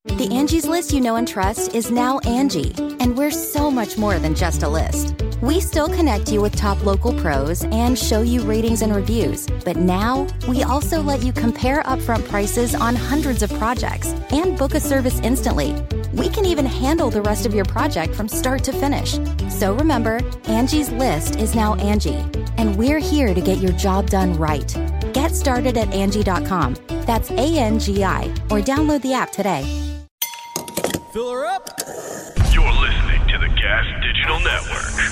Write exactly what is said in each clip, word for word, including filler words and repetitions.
The Angie's List you know and trust is now Angie, and we're so much more than just a list. We still connect you with top local pros and show you ratings and reviews, but now we also let you compare upfront prices on hundreds of projects and book a service instantly. We can even handle the rest of your project from start to finish. So remember, Angie's List is now Angie, and we're here to get your job done right. Get started at Angie dot com. That's A N G I, or download the app today. Fill her up. You're listening to the Gas Digital Network.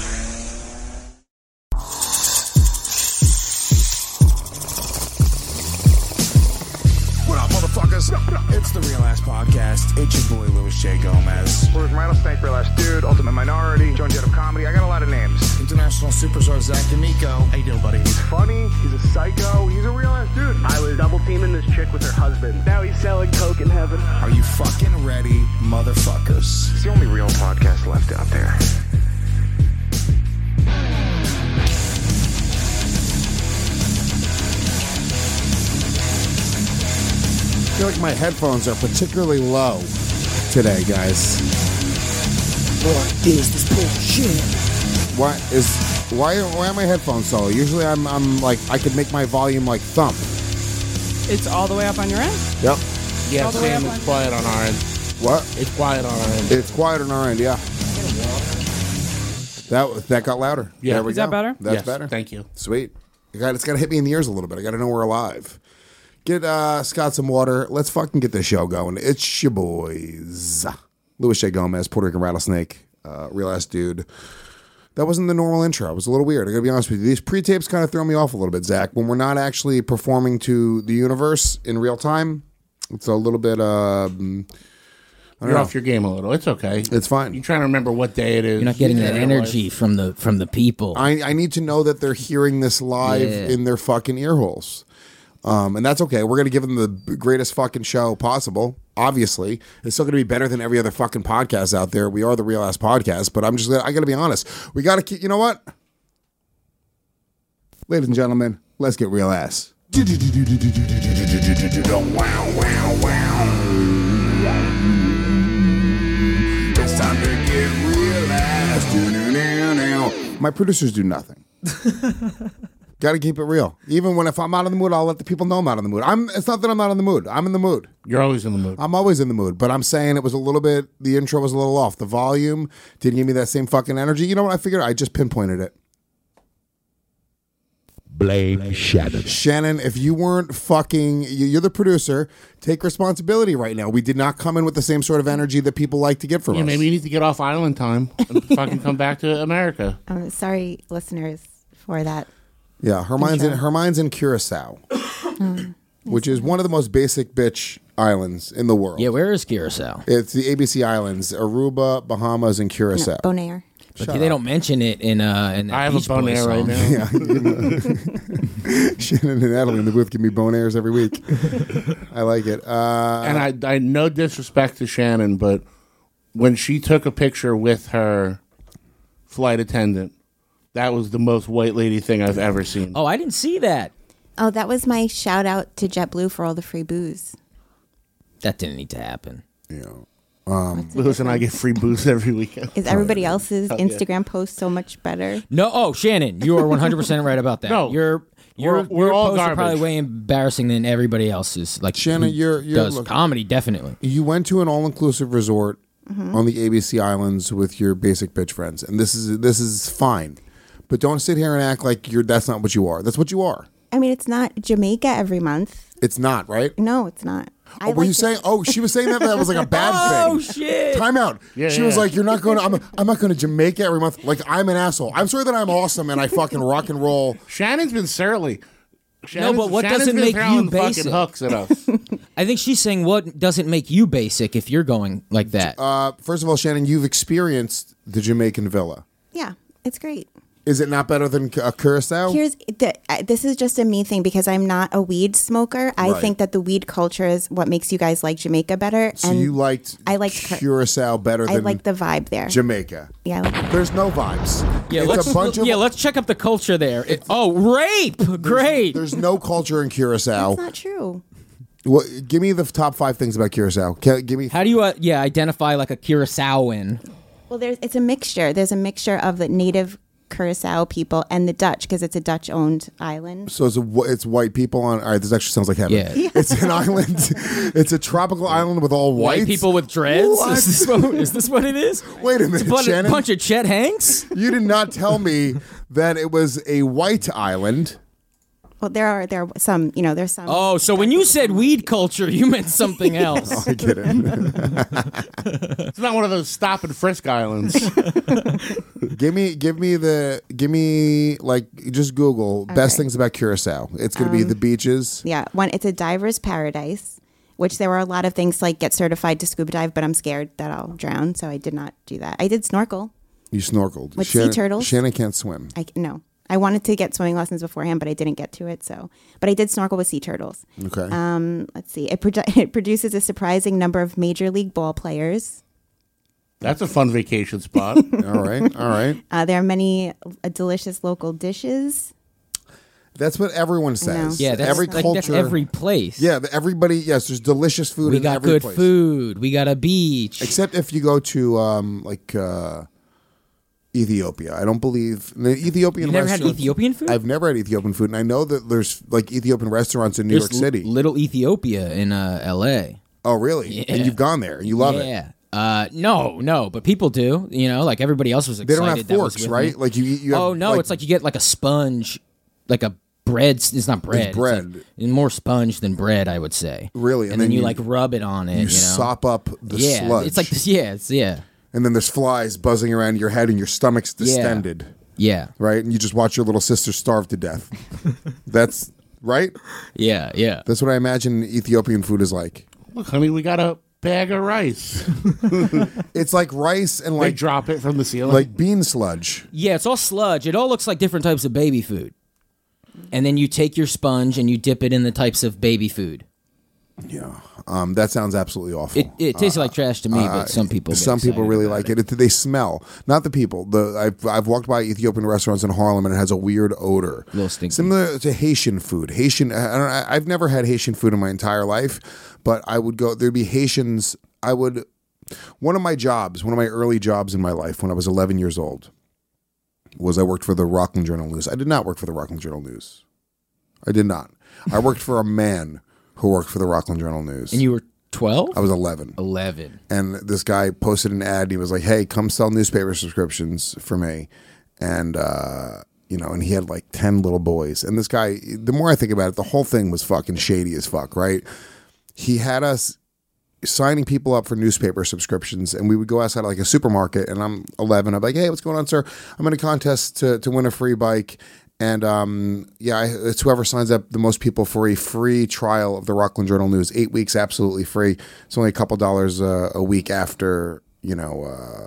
What up, motherfuckers? It's the Real Ass Podcast. It's your boy, Louis J. Gomez. We're with Rattlesnake, Real Ass Dude, Ultimate Minority, Joan Jett of Comedy. I got a lot of names. International superstar Zach D'Amico. How you doing, buddy? He's funny. He's a psycho. He's a real ass dude. I was double teaming this chick with her husband. Now he's selling coke in heaven. Are you fucking ready, motherfuckers? It's the only real podcast left out there. I feel like my headphones are particularly low today, guys. What is this bullshit? Why is why why are my headphones so low? Usually I'm I'm like I could make my volume like thump. It's all the way up on your end? Yep. Yeah, All the way Sam, up it's on- quiet on our end. What? It's quiet on our end. It's quiet on our end, yeah. That that got louder. Yeah. There we Is go. that better? That's Yes, better. thank you. Sweet. You got, it's got to hit me in the ears a little bit. I got to know we're alive. Get uh, Scott some water. Let's fucking get this show going. It's your boys. Louis J. Gomez, Puerto Rican Rattlesnake, uh, Real Ass Dude. That wasn't the normal intro. It was a little weird. I got to be honest with you. These pre-tapes kind of throw me off a little bit, Zach. When we're not actually performing to the universe in real time, it's a little bit... Uh, I don't You're know. off your game a little. It's okay. It's fine. You're trying to remember what day it is. You're not getting Yeah, that it energy was. from the from the people. I, I need to know that they're hearing this live Yeah. in their fucking ear holes. Um, and that's okay. We're going to give them the greatest fucking show possible. Obviously, it's still going to be better than every other fucking podcast out there. We are the Real Ass Podcast, but I'm just, I got to be honest. We got to keep, you know what? Ladies and gentlemen, let's get real ass. It's time to get real ass. My producers do nothing. Got to keep it real. Even when if I'm out of the mood, I'll let the people know I'm out of the mood. I'm. It's not that I'm not in the mood. I'm in the mood. You're always in the mood. I'm always in the mood. But I'm saying it was a little bit. The intro was a little off. The volume didn't give me that same fucking energy. You know what? I figured I just pinpointed it. Blame Shannon. Shannon, if you weren't fucking, you- you're the producer. Take responsibility right now. We did not come in with the same sort of energy that people like to get from Yeah, us. maybe you need to get off island time and fucking come back to America. I'm sorry, listeners, for that. Yeah, her mind's in Intro. her mind's in Curacao, which is one of the most basic bitch islands in the world. Yeah, where is Curacao? It's the A B C Islands, Aruba, Bahamas, and Curacao. Bonaire. But they don't mention it in uh in that I have a Beach Boys bonaire right song. now. Yeah, Shannon and Natalie in the booth give me bonairs every week. I like it. Uh, And I, I no disrespect to Shannon, but when she took a picture with her flight attendant, that was the most white lady thing I've ever seen. Oh, I didn't see that. Oh, that was my shout out to JetBlue for all the free booze. That didn't need to happen. Yeah. Um, Louis and I get free booze every weekend. Is everybody else's Oh, yeah. Instagram post so much better? No, oh Shannon, you are one hundred percent right about that. No, your your, we're- we're your all posts are garbage. probably way embarrassing than everybody else's. Like Shannon, who you're- you're- does look- comedy definitely. you went to an all-inclusive resort Mm-hmm. on the A B C Islands with your basic bitch friends, and this is this is fine. But don't sit here and act like you're. That's not what you are. That's what you are. I mean, it's not Jamaica every month. It's not, right? No, it's not. I Oh, were like you it. saying? Oh, she was saying that that was like a bad Oh thing. shit! Time out. Yeah, she was yeah. like, "You're not going to. I'm, I'm not going to Jamaica every month. Like I'm an asshole. I'm sorry that I'm awesome and I fucking rock and roll. Shannon's been surly. Shannon's, but what Shannon's doesn't been make you throwing fucking basic? hooks at us. I think she's saying what doesn't make you basic if you're going like that. Uh, first of all, Shannon, you've experienced the Jamaican villa. Yeah, it's great. Is it not better than a Curacao? Here's the, uh, this is just a me thing because I'm not a weed smoker. I Right. think that the weed culture is what makes you guys like Jamaica better. so and you liked I liked Cur- Curacao better I than like the vibe there. Jamaica. yeah, I like There's no vibes. yeah, it's let's a bunch of yeah, let's check up the culture there. It- oh, rape! Great. There's no culture in Curacao. That's not true. Well, give me the top five things about Curacao. Can, give me. How do you, uh, yeah, identify like a Curaçaoan? Well, there's it's a mixture. There's a mixture of the native Curacao people and the Dutch because it's a Dutch-owned island. So it's a, it's white people on. All right, this actually sounds like heaven. Yeah. It's an island. It's a tropical island with all white White people with dreads? Is this, what, is this what it is? Wait a minute, It's a bunch, Shannon. bunch of Chet Hanks? You did not tell me that it was a white island. Well, there are there are some, you know, there's some. Oh, so when you said weed culture, you meant something else. Oh, I get it. It's not one of those stop and frisk islands. give me, give me the, give me like just Google best Okay. things about Curacao. It's going to be the beaches. Yeah, one. It's a diver's paradise, which there were a lot of things like get certified to scuba dive, but I'm scared that I'll drown, so I did not do that. I did snorkel. You snorkeled With sea Shannon, turtles? Shannon can't swim. I no. I wanted to get swimming lessons beforehand, but I didn't get to it. So, but I did snorkel with sea turtles. Okay. Um, let's see. It, produ- it produces a surprising number of major league ball players. That's a fun vacation spot. all right. All right. Uh, there are many uh, delicious local dishes. That's what everyone says. Yeah, that's, every like, culture. that's every place. Yeah, everybody. Yes, there's delicious food. We in got every good place. food. We got a beach. Except if you go to um, like uh, Ethiopia. I don't believe the Ethiopian. You've never had restaurants- Ethiopian food? I've never had Ethiopian food, and I know that there's like Ethiopian restaurants in New There's York City. L- Little Ethiopia in uh, L A. Oh, really? Yeah. And you've gone there, and you love it. Yeah. Uh, no, no, but people do. You know, like everybody else was They excited. don't have that was forks, with right? me. Like you, you have, oh no, it's like you get like a sponge, like a bread. It's not bread. It's bread. like more sponge than bread, I would say. Really? and, And then, then you, you- like rub it on it. You, you know? sop up the yeah, sludge. it's like this. Yeah, it's yeah, and then there's flies buzzing around your head, and your stomach's distended. yeah, Right, and you just watch your little sister starve to death. That's right. yeah, yeah. That's what I imagine Ethiopian food is like. Look, honey, we got a bag of rice. It's like rice and They like drop it from the ceiling. like bean sludge. Yeah, it's all sludge. It all looks like different types of baby food. And then you take your sponge and you dip it in the types of baby food. Yeah, um, that sounds absolutely awful. It, it tastes like trash to me, Uh, but some people get some people excited really about like it. it. They smell, not the people. The I've I've walked by Ethiopian restaurants in Harlem, and it has a weird odor, Little stinky. similar to Haitian food. Haitian. I don't, I- I've never had Haitian food in my entire life, but I would go. There'd be Haitians. I would. One of my jobs, one of my early jobs in my life, when I was eleven years old, was I worked for the Rockland Journal News. I did not work for the Rockland Journal News. I did not. I worked for a man who worked for the Rockland Journal News. And you were twelve? I was eleven. eleven. And this guy posted an ad. And he was like, "Hey, come sell newspaper subscriptions for me." And uh, you know, and he had like ten little boys. And this guy, the more I think about it, the whole thing was fucking shady as fuck, right? He had us signing people up for newspaper subscriptions, and we would go outside like a supermarket. And I'm eleven. I'm like, "Hey, what's going on, sir? I'm in a contest to to win a free bike." And um, yeah, I, it's whoever signs up the most people for a free trial of the Rockland Journal News, eight weeks, absolutely free. It's only a couple dollars uh, a week after you know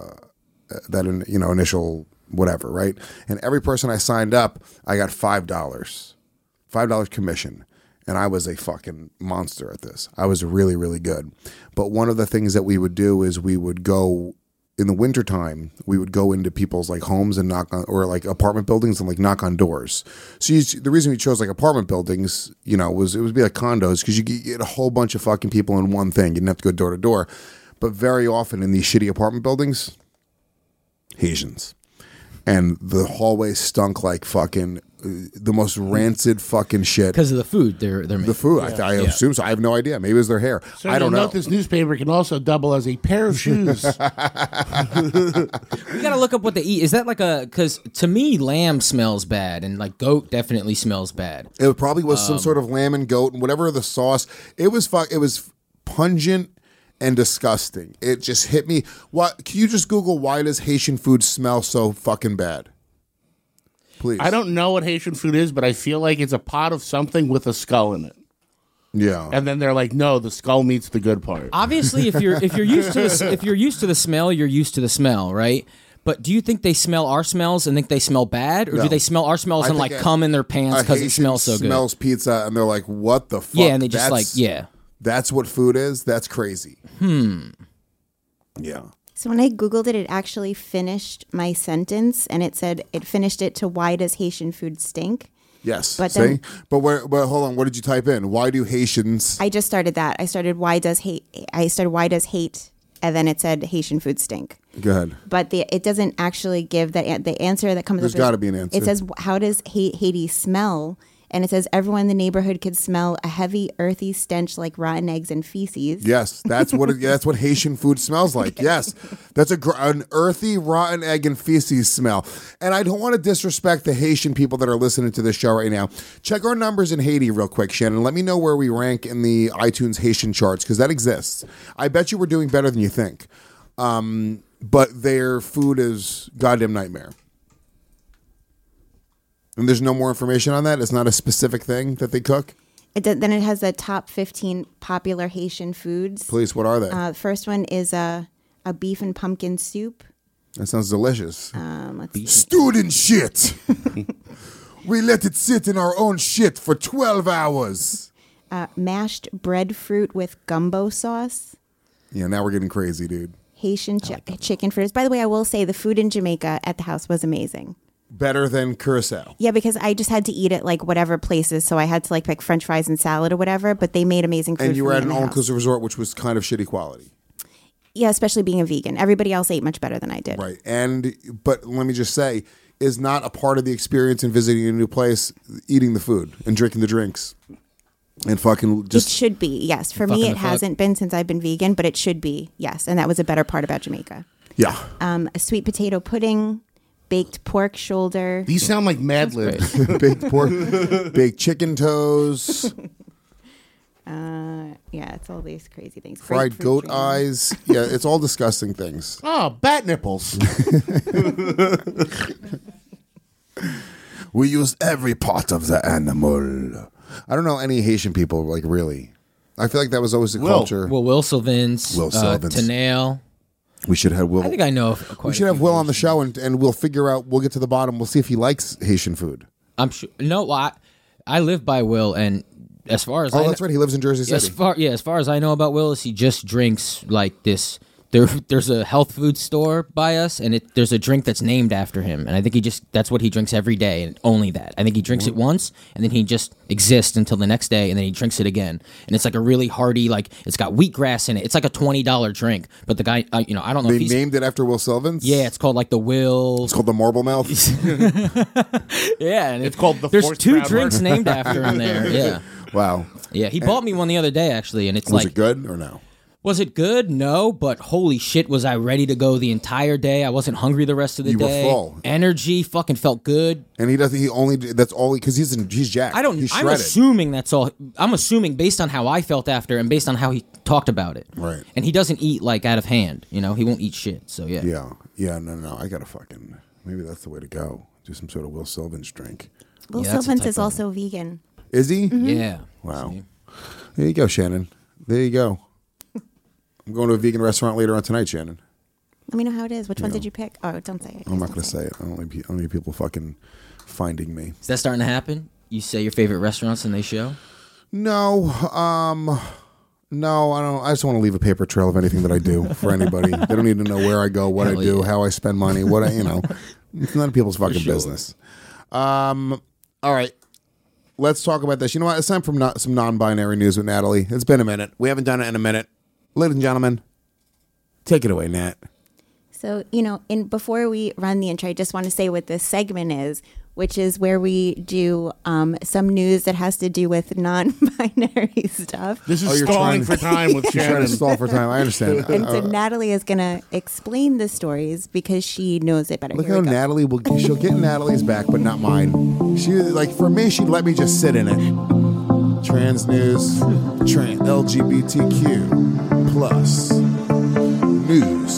uh, that in, you know initial whatever, right? And every person I signed up, I got five dollars, five dollars commission, and I was a fucking monster at this. I was really, really good. But one of the things that we would do is we would go. In the wintertime, we would go into people's like homes and knock on, or like apartment buildings and like knock on doors. So you, the reason we chose like apartment buildings, you know, was it would be like condos because you get a whole bunch of fucking people in one thing. You didn't have to go door to door. But very often in these shitty apartment buildings, Haitians. And the hallways stunk like fucking uh, the most rancid fucking shit. Because of the food they're they're making. The food, I, I Yeah. assume so. I have no idea. Maybe it was their hair. So I don't you'll know. note this newspaper can also double as a pair of shoes. We gotta look up what they eat. Is that like a? Because to me, lamb smells bad, and like goat definitely smells bad. It probably was Um, some sort of lamb and goat and whatever the sauce. It was fu- It was pungent and disgusting. It just hit me. What? Can you just Google why does Haitian food smell so fucking bad? Please. I don't know what Haitian food is, but I feel like it's a pot of something with a skull in it. Yeah. And then they're like, no, the skull meets the good part. Obviously, if you're if you're used to the, if you're used to the smell, you're used to the smell, right? But do you think they smell our smells and think they smell bad, or No. do they smell our smells I and think like a- come in their pants a because it Haitian smells so good? Smells pizza and they're like, what the fuck? Yeah, and they just That's- like yeah. That's what food is? That's crazy. Hmm. Yeah. So when I Googled it, it actually finished my sentence and it said it finished it to why does Haitian food stink? Yes. But See? then- but where? But hold on. What did you type in? Why do Haitians? I just started that. I started why does hate? I started why does hate, and then it said Haitian food stink. Go ahead. But the it doesn't actually give the the answer that comes. There's up. gotta be an answer. It says how does Ha- Haiti smell? And it says everyone in the neighborhood could smell a heavy, earthy stench like rotten eggs and feces. Yes, that's what it, that's what Haitian food smells like. Yes, that's a gr- an earthy, rotten egg and feces smell. And I don't want to disrespect the Haitian people that are listening to this show right now. Check our numbers in Haiti real quick, Shannon. Let me know where we rank in the iTunes Haitian charts because that exists. I bet you we're doing better than you think. Um, but their food is goddamn nightmare. And there's no more information on that? It's not a specific thing that they cook? It does, then it has the top fifteen popular Haitian foods. Please, what are they? Uh, the first one is a, a beef and pumpkin soup. That sounds delicious. Um, let's see. Student shit. We let it sit in our own shit for twelve hours. Uh, mashed breadfruit with gumbo sauce. Yeah, now we're getting crazy, dude. Haitian chi- chicken fritters. By the way, I will say the food in Jamaica at the house was amazing. Better than Curacao. Yeah, because I just had to eat at like whatever places, so I had to like pick French fries and salad or whatever. But they made amazing food. And you for were me at in an the house. all-inclusive resort, which was kind of shitty quality. Yeah, especially being a vegan. Everybody else ate much better than I did. Right. And, but let me just say, is not a part of the experience in visiting a new place, eating the food and drinking the drinks. And fucking just. It should be, yes. For me, it hasn't been since I've been vegan, but it should be, yes. And that was a better part about Jamaica. Yeah. Um, a sweet potato pudding, baked pork shoulder. These sound like Mad Libs. Baked pork, baked chicken toes, Uh, yeah, it's all these crazy things. fried Grapefruit goat jam. eyes. Yeah, it's all disgusting things. Oh, bat nipples. We use every part of the animal. I don't know any Haitian people, like, really. I feel like that was always a Will. culture. Well, Will Sylvans, Will uh, Sylvans. Tanale. We should have Will. I think I know. of quite we a should have few Will on the Haitian- show, and, and we'll figure out, we'll get to the bottom. We'll see if he likes Haitian food. I'm sure. No, well, I, I live by Will, and as far as Oh, I that's right. He lives in Jersey As City. far yeah, as far as I know about Will is he just drinks like this. There, there's a health food store by us, and it, there's a drink that's named after him, and I think he just that's what he drinks every day, and only that. I think he drinks it once, and then he just exists until the next day, and then he drinks it again, and it's like a really hearty, like it's got wheatgrass in it. It's like a twenty dollar drink, but the guy, uh, you know, I don't know. They if he's, named it after Will Sylvans? yeah, it's called like the Will. It's called the Marble Mouth. Yeah, and It's called the There's Forced two Proud drinks Mark. named after him there. Yeah, Wow. yeah. He bought me one the other day actually, and it's Was like it good or no? Was it good? No, but holy shit, was I ready to go the entire day? I wasn't hungry the rest of the You were day. full. Energy, fucking felt good. And he doesn't. He only. That's all. Because he's in, he's jacked. I don't. He's I'm shredded. assuming that's all. I'm assuming based on how I felt after and based on how he talked about it. Right. And he doesn't eat like out of hand. You know, he won't eat shit. So yeah. Yeah. Yeah. No. No. I gotta fucking. Maybe that's the way to go. Do some sort of Will Sylvans drink. Will Yeah, that's a Sylvans type is of- also vegan. Is he? Yeah. Wow. See? There you go, Shannon. There you go. I'm going to a vegan restaurant later on tonight, Shannon. Let me know how it is. Which one did you pick? Oh, don't say it. I'm not going to say it. I don't need, pe- I don't need people fucking finding me. Is that starting to happen? You say your favorite restaurants and they show? No, um, no, I don't. I just want to leave a paper trail of anything that I do for anybody. They don't need to know where I go, what Hell I do, yeah. how I spend money, what I, you know. It's none of people's fucking sure. business. Um, all right. Let's talk about this. You know what? It's time for no, some non-binary news with Natalie. It's been a minute. We haven't done it in a minute. Ladies and gentlemen, take it away, Nat. So, you know, in before we run the intro, I just want to say what this segment is, which is where we do um, some news that has to do with non-binary stuff. This is Oh, you're stalling trying- for time with You're trying Shannon. to stall for time. I understand. And so Uh, Natalie is going to explain the stories because she knows it better. Look Here how we go. Natalie will. She'll get Natalie's back, but not mine. She like for me. She'd let me just sit in it. Trans news, trans L G B T Q plus news,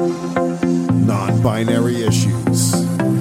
non-binary issues,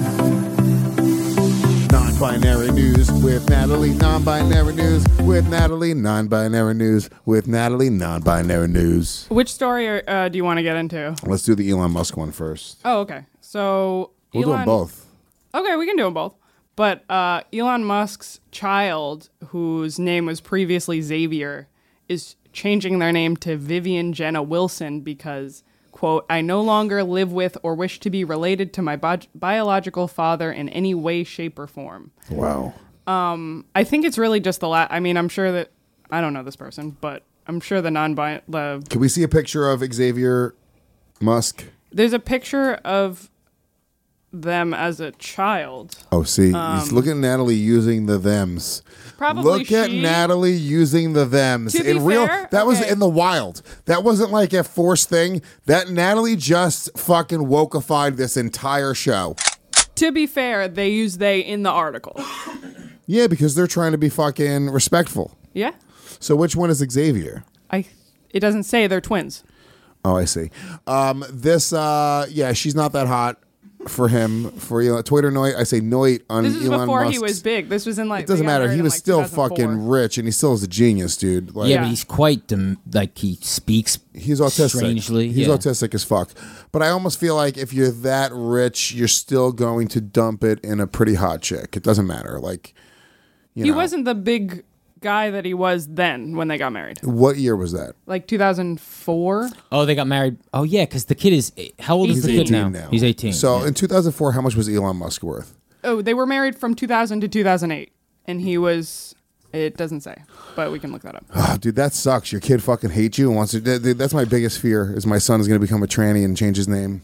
non-binary news with Natalie. Non-binary news with Natalie. Non-binary news with Natalie. Non-binary news. Which story are, uh, do you want to get into? Let's do the Elon Musk one first. Oh, okay. So We'll do Elon, them both. Okay, we can do them both. But uh, Elon Musk's child, whose name was previously Xavier, is changing their name to Vivian Jenna Wilson because, quote, I no longer live with or wish to be related to my bi- biological father in any way, shape, or form. Wow. Um, I think it's really just the last. I mean, I'm sure that I don't know this person, but I'm sure the non-bi. The Can we see a picture of Xavier Musk? There's a picture of them as a child. Oh, see, Um, look at Natalie using the thems. Probably Look at she- Natalie using the thems To be in real. fair, that was okay. in the wild. That wasn't like a forced thing. That Natalie just fucking wokeified this entire show. To be fair, they use they in the article. Yeah, because they're trying to be fucking respectful. Yeah, So which one is Xavier? I. It doesn't say they're twins. Oh, I see. Um, this, uh, yeah, she's not that hot for him. For Elon, Twitter Noit, I say Noit on This is Elon before Musk's. he was big. This was in like. It doesn't they got matter. married He in, was like, still two thousand four. fucking rich, and he still is a genius, dude. Like, yeah, Yeah. but he's quite dem- like he speaks. He's autistic. Strangely, he's yeah. autistic as fuck. But I almost feel like if you're that rich, you're still going to dump it in a pretty hot chick. It doesn't matter. Like, you He know, wasn't the big guy that he was then when they got married. what year was that? Like two thousand four. Oh, they got married. Oh yeah, because the kid is how old is He's the kid eighteen now? now. He's eighteen. So yeah. in two thousand four, how much was Elon Musk worth? Oh, they were married from two thousand to two thousand eight, and he was. It doesn't say, but we can look that up. Oh, dude, that sucks. Your kid fucking hates you and wants to. Dude, that's my biggest fear. Is my son is going to become a tranny and change his name.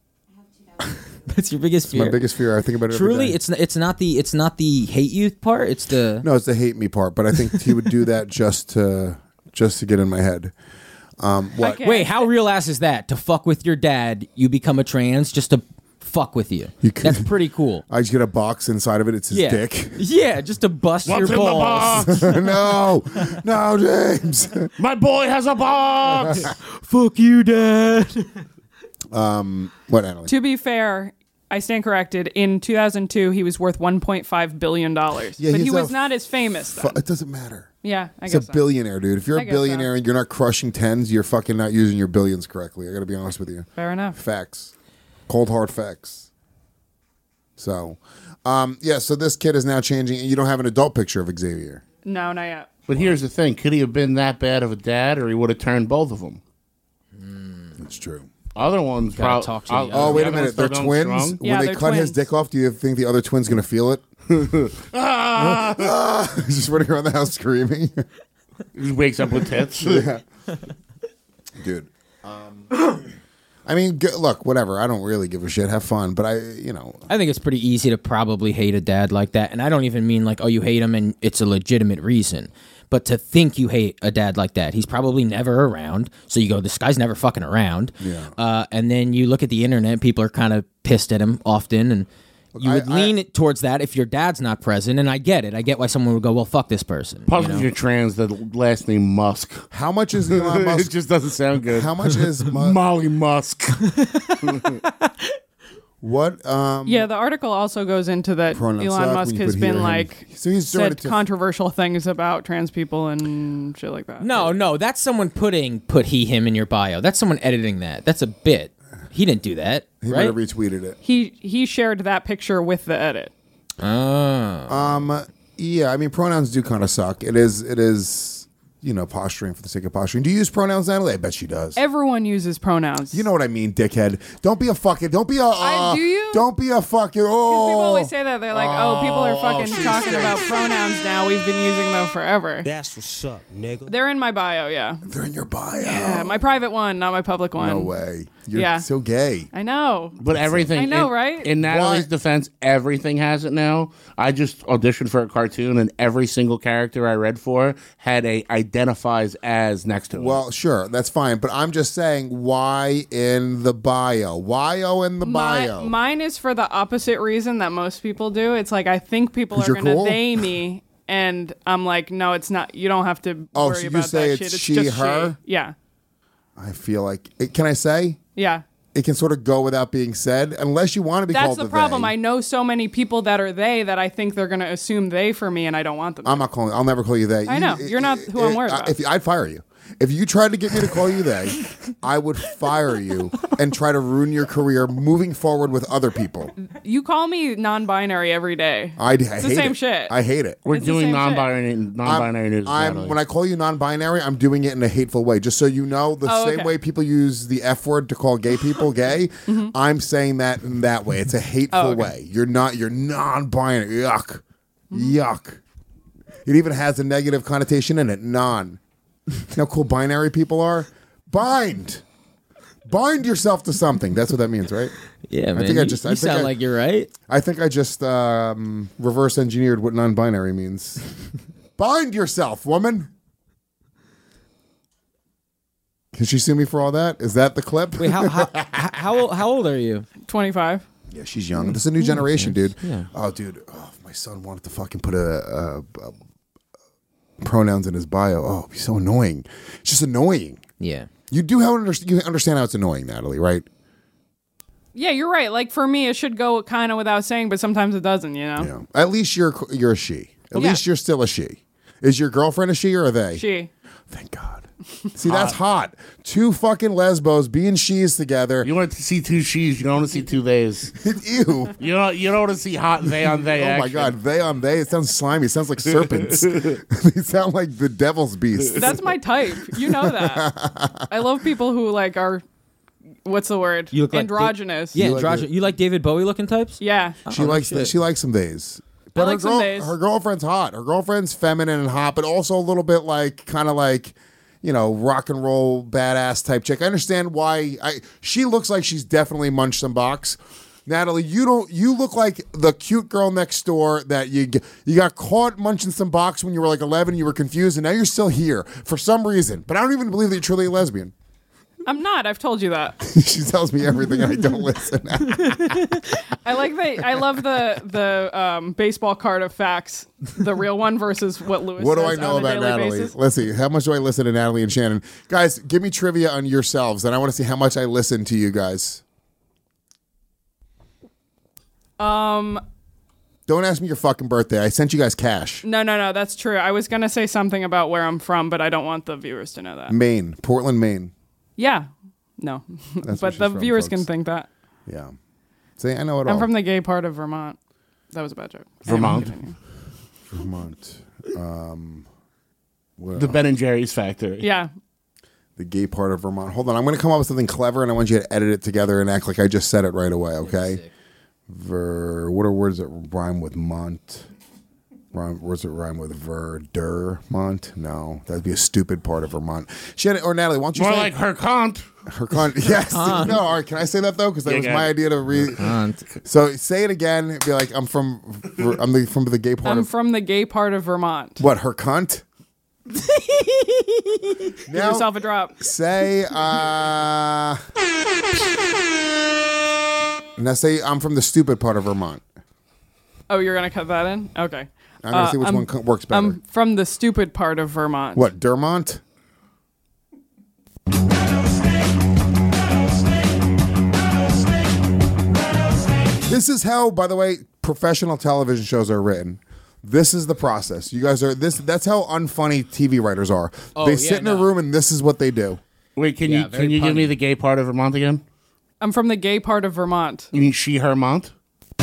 That's your biggest fear. My biggest fear. I think about it. every Truly, day. it's it's not the it's not the hate you part. It's the No, it's the hate me part, but I think he would do that just to just to get in my head. Um, what? Okay. Wait, how real ass is that? To fuck with your dad, you become a trans just to fuck with you. You could- That's pretty cool. I just get a box inside of it. It's his Yeah, dick. yeah, just to bust What's your in the balls. box? no, no, James. My boy has a box. Fuck you, dad. What, Natalie? To be fair, I stand corrected. In two thousand two, he was worth one point five billion dollars, Yeah, but he he's was a not as famous. Fu- Then. it doesn't matter. Yeah, I He's a guess so. billionaire, dude. If you're I a guess so. billionaire and you're not crushing tens, you're fucking not using your billions correctly. I got to be honest with you. Fair enough. Facts. Cold hard facts. So, um, yeah, so this kid is now changing. You don't have an adult picture of Xavier. No, not yet. But here's the thing: could he have been that bad of a dad, or he would have turned both of them? That's true. Other ones, Gotta prob- talk to the uh, other Oh, one. wait the a other minute. one's They're still going twins? strong? Yeah, when they they're cut his twins. dick off, do you think the other twin's going to feel it? He's just running around the house screaming. He just wakes up with tits. Dude. Um, I mean, g- look, whatever. I don't really give a shit. Have fun. But I, you know, I think it's pretty easy to probably hate a dad like that, and I don't even mean like, oh, you hate him and it's a legitimate reason. But to think you hate a dad like that, he's probably never around. So you go, this guy's never fucking around. Yeah. Uh, and then you look at the internet, people are kind of pissed at him often, and you I- would I- lean it towards that if your dad's not present. And I get it. I get why someone would go, well, fuck this person. Plus, you know? if you're trans, the last name Musk. how much is Elon It Musk? just doesn't sound good. How much is Mu- Molly Musk? what? Um, Yeah, the article also goes into that Pronouns Elon suck Musk when you has could hear been him. like So he's doing said it to- controversial things about trans people and shit like that. No, no, that's someone putting put he him in your bio. That's someone editing that. That's a bit. He didn't do that, He might right? have retweeted it. He he shared that picture with the edit. Oh. Um, yeah, I mean, pronouns do kind of suck. It is, it is, you know, posturing for the sake of posturing. Do you use pronouns, Natalie? I bet she does. Everyone uses pronouns. You know what I mean, dickhead. Don't be a fucking. Don't be a. Uh, I- do you? Don't be a fucking. Oh. People always say that. They're like, oh, people are fucking she's talking saying- about pronouns now. We've been using them forever. That's what's up, nigga. They're in my bio, yeah. They're in your bio. Yeah, my private one, not my public one. No way. You're Yeah. so gay. I know. But everything. I know, in, right? In Natalie's Why? defense, everything has it now. I just auditioned for a cartoon, and every single character I read for had a identifies as next to it. Well, sure, that's fine. But I'm just saying, why in the bio? Why oh in the My- bio? mine is for the opposite reason that most people do. It's like I think people 'Cause are you're going to cool? they me, and I'm like, no, it's not. You don't have to Oh, worry so you about say that it's shit. she, It's just her? she. Yeah, I feel like. It, can I say? yeah. It can sort of go without being said, unless you want to be That's called the a problem. they. I know so many people that are they that I think they're going to assume they for me, and I don't want them. to. I'm not calling. I'll never call you they. I You- know. You're not who I'm worried I- about. If I'd fire you. If you tried to get me to call you they, I would fire you and try to ruin your career moving forward with other people. You call me non-binary every day. I, I It's hate the same it. shit. I hate it. We're it's the doing same non-binary, non-binary I'm, news. I'm- Natalie. when I call you non-binary, I'm doing it in a hateful way. Just so you know, the Oh, same okay. way people use the F word to call gay people gay, I'm saying that in that way. It's a hateful Oh, okay. way. You're not. You're non-binary. Yuck. Yuck. It even has a negative connotation in it. Non. You know how cool binary people are? Bind. Bind yourself to something. That's what that means, right? Yeah, I man. think you I just. you I think sound I, like you're right. I think I just um, reverse engineered what non-binary means. Bind yourself, woman. Can she sue me for all that? Is that the clip? Wait, how how how old, how old are you? twenty-five. Yeah, she's young. This is a new generation, dude. Yeah. Oh, dude. Oh, my son wanted to fucking put a, a, a pronouns in his bio. Oh, it'd be so annoying. It's just annoying. Yeah. You do have you understand how it's annoying, Natalie, right? Yeah, you're right. Like for me, it should go kind of without saying, but sometimes it doesn't. You know. Yeah. At least you're you're a she. At Yeah. least you're still a she. Is your girlfriend a she or a they? She. Thank God. See, that's hot. Two fucking lesbos being she's together. You want to see two she's, you don't want to see two theys. Ew. You don't, you don't want to see hot they on they Oh action. my God, they on they. It sounds slimy. It sounds like serpents. They sound like the devil's beast. That's my type. You know that. I love people who like are. What's the word? You look like androgynous. Yeah, You like androgynous. it? You like David Bowie looking types? Yeah. She Oh, no likes shit. she likes some days. But like her, some days. her girlfriend's hot. Her girlfriend's feminine and hot, but also a little bit like kind of like, you know, rock and roll badass type chick. I understand why I she looks like she's definitely munched some box. Natalie, you don't you look like the cute girl next door that you g- you got caught munching some box when you were like eleven, you were confused, and now you're still here for some reason. But I don't even believe that you're truly a lesbian. I'm not. I've told you that. She tells me everything and I don't listen. I like the. I love the the um, baseball card of facts, the real one versus what Lewis. What do says I know on a about daily Natalie? basis. Let's see. How much do I listen to Natalie and Shannon? Guys, give me trivia on yourselves, and I want to see how much I listen to you guys. Um. Don't ask me your fucking birthday. I sent you guys cash. No, no, no. That's true. I was gonna say something about where I'm from, but I don't want the viewers to know that. Maine. Portland, Maine. Yeah. No. That's where but she's the from, viewers folks. can think that. Yeah. See, I know it all. I'm from the gay part of Vermont. That was a bad joke. Vermont. Anyway, Vermont. Um, what The else? Ben and Jerry's factory. yeah. The gay part of Vermont. Hold on. I'm going to come up with something clever, and I want you to edit it together and act like I just said it right away, okay? Ver. What are words that rhyme with Mont? Rhyme, words that rhyme with Verdermont? No, that'd be a stupid part of Vermont. Shannon or Natalie, why don't you More say like her cunt. her con? Yes. No. All right. Can I say that though? Because that Yeah, was go my ahead. idea to read. So say it again. Be like, I'm from. I'm the, from the gay part I'm of from the gay part of Vermont. what? Her cunt. Give Now yourself a drop. say. uh Now say I'm from the stupid part of Vermont. Oh, you're gonna cut that in? Okay. I'm gonna Uh, see which I'm- one co- works better. I'm from the stupid part of Vermont. What, Dermont? This is how, by the way, professional television shows are written. This is the process. You guys are this. That's how unfunny T V writers are. Oh, they yeah, sit in a no. room and this is what they do. Wait, can Yeah, you very can you give me punny. the gay part of Vermont again? I'm from the gay part of Vermont. You mean she, her, Mont?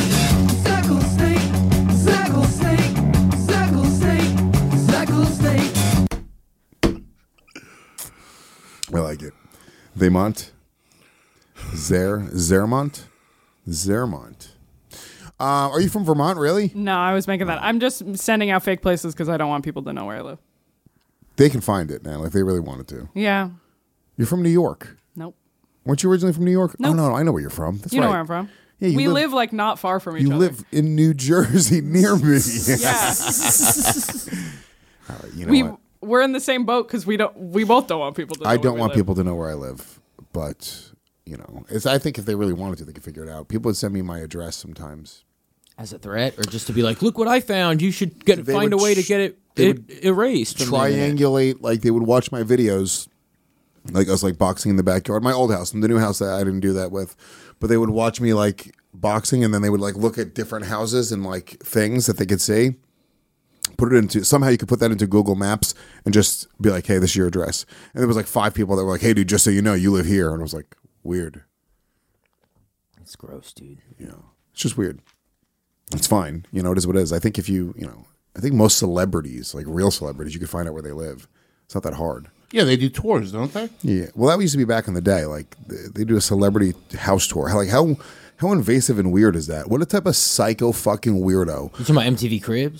I like it. Vermont, Zer, Zermont, Zermont. Uh, are you from Vermont? Really? No, I was making that. I'm just sending out fake places because I don't want people to know where I live. They can find it now if they really wanted to. Yeah. You're from New York. Nope. Weren't you originally from New York? Nope. Oh no, I know where you're from. That's You right. know where I'm from. Yeah, you we live- live, like not far from each You other. live in New Jersey near me. Yeah. All right, you know we what? we're in the same boat because we don't. We both don't want people to. know I where don't we want live. people to know where I live, but you know, it's. I think if they really wanted to, they could figure it out. People would send me my address sometimes. As a threat, or just to be like, look what I found. You should get They find a would way to sh- get it, they it erased. From the internet. Triangulate, like they would watch my videos, like I was like boxing in the backyard. My old house, and the new house that I didn't do that with, but they would watch me like boxing, and then they would like look at different houses and like things that they could see. Put it into somehow you could put that into Google Maps and just be like, "Hey, this is your address." And there was like five people that were like, "Hey, dude, just so you know, you live here," and I was like, "Weird." It's gross, dude. Yeah, it's just weird. It's fine. You know, it is what it is. I think if you, you know, I think most celebrities, like real celebrities, you can find out where they live. It's not that hard. Yeah, they do tours, don't they? Yeah. Well, that used to be back in the day. Like they, they do a celebrity house tour. How, like how how invasive and weird is that? What a type of psycho fucking weirdo. You talking about M T V Cribs?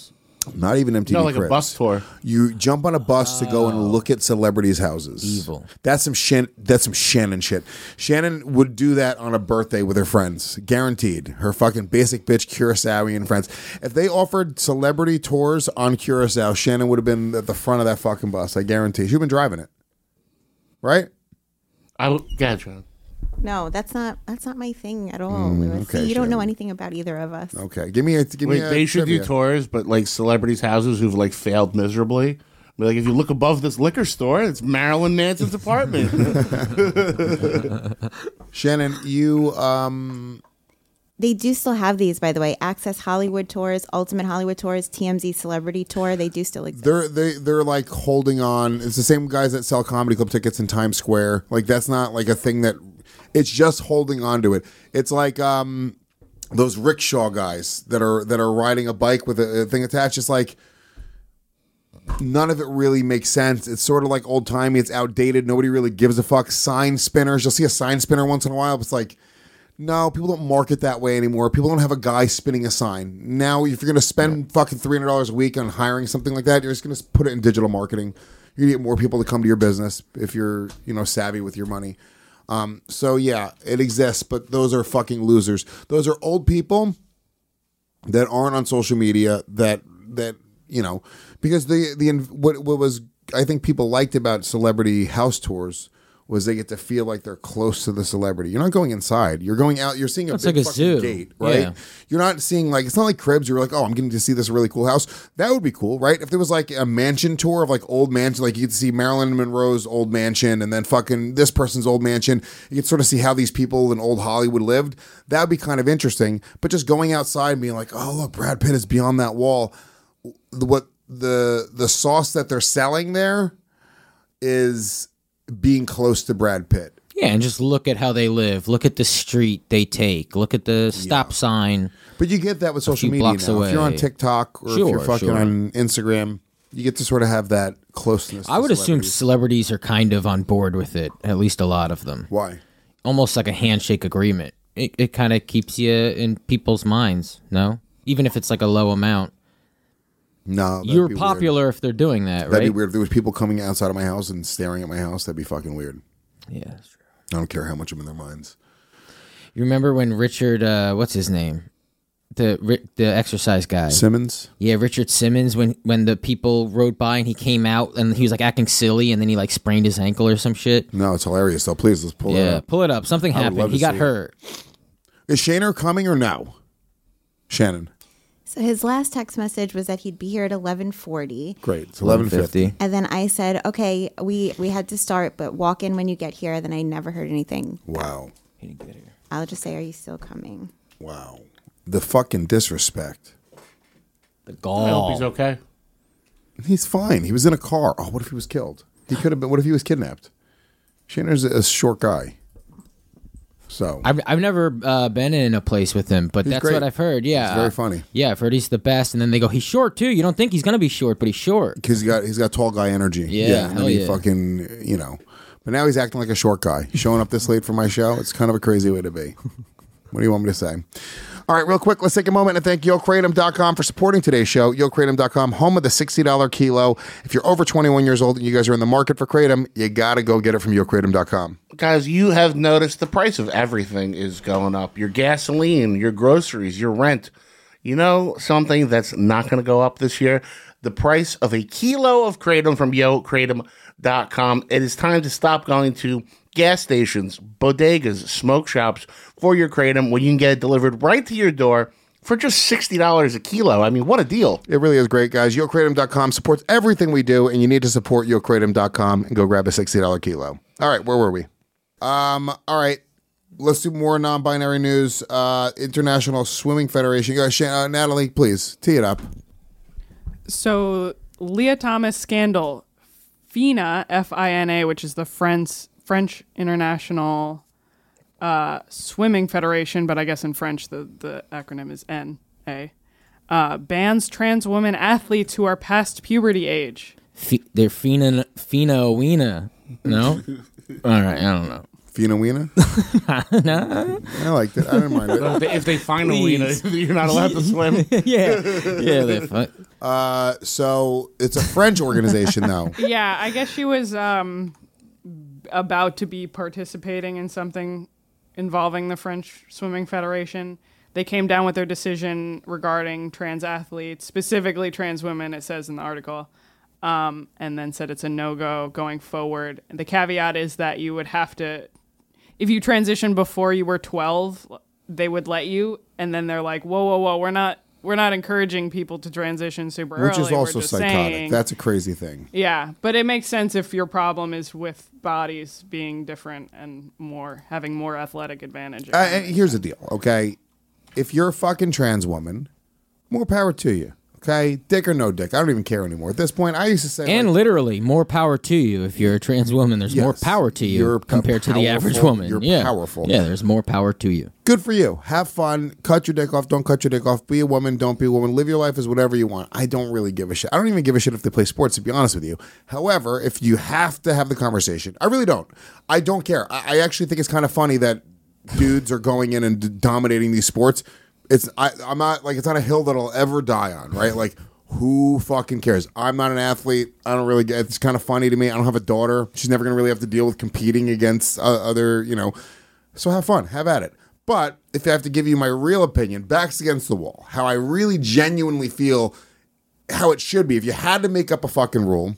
Not even M T V No, like Cribs. a bus tour. You jump on a bus to go and look at celebrities' houses. Evil. That's some Shan- That's some Shannon shit. Shannon would do that on a birthday with her friends, guaranteed. Her fucking basic bitch Curaçaoian friends. If they offered celebrity tours on Curaçao, Shannon would have been at the front of that fucking bus. I guarantee. She'd been driving it, right? I would, yeah, John. No, that's not that's not my thing at all, Mm, Lewis. okay, See, you don't know Shannon. anything about either of us. Okay, give me a give Wait, me a they should trivia. do tours, but like celebrities' houses who've like failed miserably. Be like, if you look above this liquor store, it's Marilyn Manson's apartment. Shannon, you um They do still have these, by the way. Access Hollywood Tours, Ultimate Hollywood Tours, T M Z Celebrity Tour. They do still exist. They're they they're like holding on. It's the same guys that sell comedy club tickets in Times Square. Like that's not like a thing that. It's just holding on to it. It's like um, those rickshaw guys that are that are riding a bike with a, a thing attached. It's like none of it really makes sense. It's sort of like old timey. It's outdated. Nobody really gives a fuck. Sign spinners. You'll see a sign spinner once in a while. But it's like. No, people don't market that way anymore. People don't have a guy spinning a sign. Now, if you're going to spend yeah. fucking three hundred dollars a week on hiring something like that, you're just going to put it in digital marketing. You're going to get more people to come to your business if you're, you know, savvy with your money. Um, so, yeah, it exists, but those are fucking losers. Those are old people that aren't on social media that, that you know, because the, the what, what was, I think people liked about celebrity house tours was they get to feel like they're close to the celebrity. You're not going inside. You're going out. You're seeing a It's big like a fucking zoo. gate, right? Yeah. You're not seeing like, it's not like Cribs. You're like, oh, I'm getting to see this really cool house. That would be cool, right? If there was like a mansion tour of like old mansion, like you could see Marilyn Monroe's old mansion and then fucking this person's old mansion. You could sort of see how these people in old Hollywood lived. That would be kind of interesting. But just going outside and being like, oh, look, Brad Pitt is beyond that wall. The, what the the sauce that they're selling there is being close to Brad Pitt. Yeah, and just look at how they live. Look at the street they take. Look at the stop yeah. sign. But you get that with social media now. Away. If you're on TikTok or sure, if you're fucking sure. on Instagram, you get to sort of have that closeness. I would assume celebrities are kind of on board with it, at least a lot of them. Why? Almost like a handshake agreement. It, it kind of keeps you in people's minds, no? Even if it's like a low amount. No, you're popular weird. If they're doing that, that'd right? That'd be weird. If there was people coming outside of my house and staring at my house, that'd be fucking weird. Yeah, that's true. I don't care how much I'm in their minds. You remember when Richard, uh, what's his name? The the exercise guy. Simmons? Yeah, Richard Simmons, when, when the people rode by and he came out and he was like acting silly and then he like sprained his ankle or some shit. No, it's hilarious though. Please, let's pull yeah, it up. pull it up. Something happened. He got hurt. It. Is Shaner coming or no? Shannon. So his last text message was that he'd be here at eleven forty. Great. It's eleven fifty. And then I said, okay, we, we had to start, but walk in when you get here. Then I never heard anything. Wow. He didn't get here. I'll just say, are you still coming? Wow. The fucking disrespect. The gall. I hope he's okay. He's fine. He was in a car. Oh, what if he was killed? He could have been. What if he was kidnapped? Shaner's a, a short guy. So I've I've never uh, been in a place with him, but he's that's great. what I've heard. Yeah, he's very funny. Yeah, I've heard he's the best. And then they go, he's short too. You don't think he's gonna be short, but he's short because he got he's got tall guy energy. Yeah, yeah and hell then he yeah. fucking you know. But now he's acting like a short guy. Showing up this late for my show. It's kind of a crazy way to be. What do you want me to say? All right, real quick, let's take a moment and thank Yo Kratom dot com for supporting today's show. Yo Kratom dot com, home of the sixty dollars kilo. If you're over twenty-one years old and you guys are in the market for Kratom, you got to go get it from Yo Kratom dot com. Guys, you have noticed the price of everything is going up. Your gasoline, your groceries, your rent. You know something that's not going to go up this year? The price of a kilo of Kratom from Yo Kratom dot com. It is time to stop going to gas stations, bodegas, smoke shops for your Kratom when you can get it delivered right to your door for just sixty dollars a kilo. I mean, what a deal. It really is great, guys. Yo Kratom dot com supports everything we do, and you need to support Yo Kratom dot com and go grab a sixty dollars kilo. All right, where were we? Um, all right, let's do more non-binary news. Uh, International Swimming Federation. You guys, uh, Natalie, please, tee it up. So, Leah Thomas scandal. FINA, F I N A, which is the French French International uh, Swimming Federation, but I guess in French the, the acronym is N A, uh, bans trans women athletes who are past puberty age. F- they're Fina Fina Weena. No? All right, I don't know. Fina Weena? No. I like that. I don't mind it. If they, if they find Please. a wiener, you're not allowed to swim. yeah. Yeah, they're fun. Uh, so it's a French organization, though. Yeah, I guess she was um, about to be participating in something involving the French Swimming Federation. They came down with their decision regarding trans athletes, specifically trans women, it says in the article, um, and then said it's a no-go going forward. And the caveat is that you would have to, if you transition before you were twelve, they would let you, and then they're like, whoa, whoa, whoa, we're not we're not encouraging people to transition super early. Which is also we're just psychotic. saying, That's a crazy thing. yeah, but it makes sense if your problem is with bodies being different and more having more athletic advantage. Uh, and here's the deal, okay? If you're a fucking trans woman, more power to you, okay? Dick or no dick, I don't even care anymore. At this point, I used to say... And like, literally, more power to you. If you're a trans woman, there's Yes, more power to you you're compared to the average powerful- woman. you're yeah. powerful. Yeah, there's more power to you. Good for you. Have fun. Cut your dick off. Don't cut your dick off. Be a woman. Don't be a woman. Live your life as whatever you want. I don't really give a shit. I don't even give a shit if they play sports, to be honest with you. However, if you have to have the conversation, I really don't. I don't care. I, I actually think it's kind of funny that dudes are going in and d- dominating these sports. It's I, I'm not like it's not a hill that I'll ever die on, right? Like, who fucking cares? I'm not an athlete. I don't really get. It's kind of funny to me. I don't have a daughter. She's never gonna really have to deal with competing against uh, other, you know. So have fun. Have at it. But if I have to give you my real opinion, backs against the wall, how I really genuinely feel, how it should be. If you had to make up a fucking rule,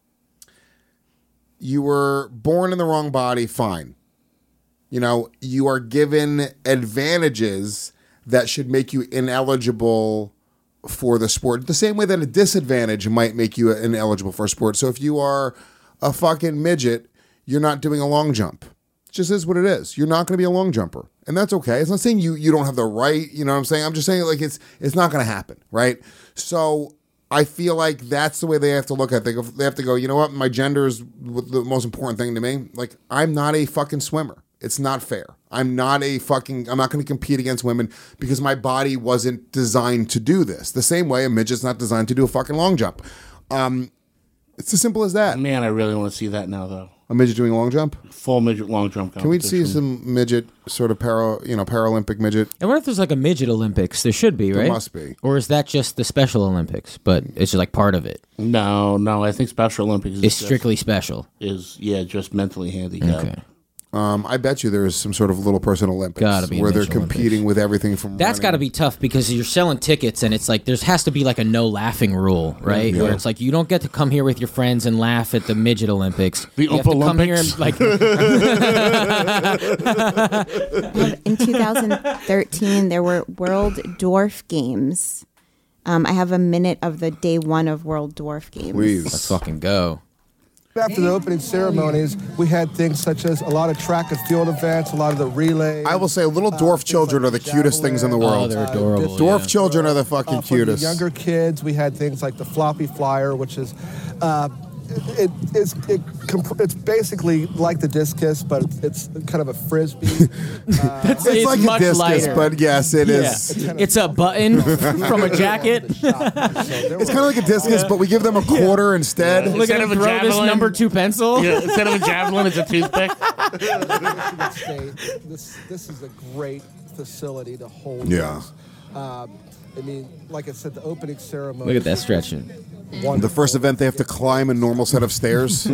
you were born in the wrong body. Fine. You know, you are given advantages that should make you ineligible for the sport. The same way that a disadvantage might make you ineligible for a sport. So if you are a fucking midget, you're not doing a long jump. It just is what it is. You're not going to be a long jumper. And that's okay. It's not saying you you don't have the right, you know what I'm saying? I'm just saying like it's it's not going to happen, right? So I feel like that's the way they have to look at it. They have to go, you know what? My gender is the most important thing to me. Like, I'm not a fucking swimmer. It's not fair. I'm not a fucking, I'm not going to compete against women because my body wasn't designed to do this. The same way a midget's not designed to do a fucking long jump. Um, it's as simple as that. Man, I really want to see that now, though. A midget doing a long jump? Full midget long jump Can we see competition. some midget, sort of para, you know, Paralympic midget? I wonder if there's like a midget Olympics. There should be, There right? must be. Or is that just the Special Olympics? But it's just like part of it. No, no, I think Special Olympics is It's just- strictly special. Is, yeah, just mentally handicapped. Okay. Um, I bet you there's some sort of little person Olympics Gotta be a where they're midget competing Olympics. with everything from That's running- got to be tough because you're selling tickets and it's like there has to be like a no laughing rule, right? Yeah. Where it's like you don't get to come here with your friends and laugh at the midget Olympics. The you have Oompa to come here Olympics. and like In two thousand thirteen, there were World Dwarf Games. Um, I have a minute of the day one of World Dwarf Games. Please. let's fucking go. After the opening ceremonies, we had things such as a lot of track and field events, a lot of the relay. I will say little dwarf children are the cutest things in the world. Oh, they're adorable. Dwarf yeah. children are the fucking Uh, for the cutest. younger kids, we had things like the floppy flyer, which is, uh, it, it's it, comp- it's basically like the discus, but it's, it's kind of a frisbee. Uh, It's, It's like much a discus, lighter. but yes, it Yeah. is. It's a button from a jacket. It's kind of like a discus, but we give them a quarter instead. Yeah. Look Instead at of him a throw this javelin. number two pencil. Yeah, instead of a javelin, it's a toothpick. Michigan State, this this is a great facility to hold. Yeah. this. Um, I mean, like I said, the opening ceremony. Look at that stretching. The first event, they have to climb a normal set of stairs.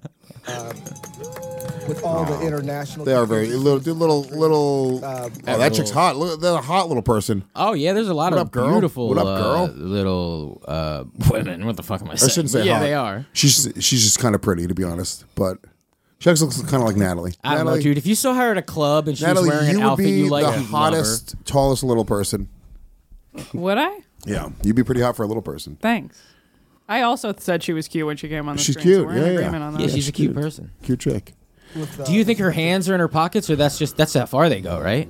With all the international. They are very little, do little, little. Uh, oh, that chick's hot. Look, they're a hot little person. Oh yeah, there's a lot What of up, girl? beautiful What up, uh, girl? little uh, women. What the fuck am I I saying? shouldn't say yeah, hot. they are. She's she's just kind of pretty, to be honest. But she actually looks kind of like Natalie. I don't Natalie, know, dude. If you saw her at a club and she Natalie, was wearing you an would outfit be you like, the you'd love her. hottest, tallest little person. Would I? Yeah, you'd be pretty hot for a little person. Thanks. I also said she was cute when she came on the She's screen. So cute. we're in Yeah, yeah. agreement on that. Yeah, she's a she's cute cute. person. Cute chick. with, uh, Do you think her hands are in her pockets, or that's just that's how far they go, right?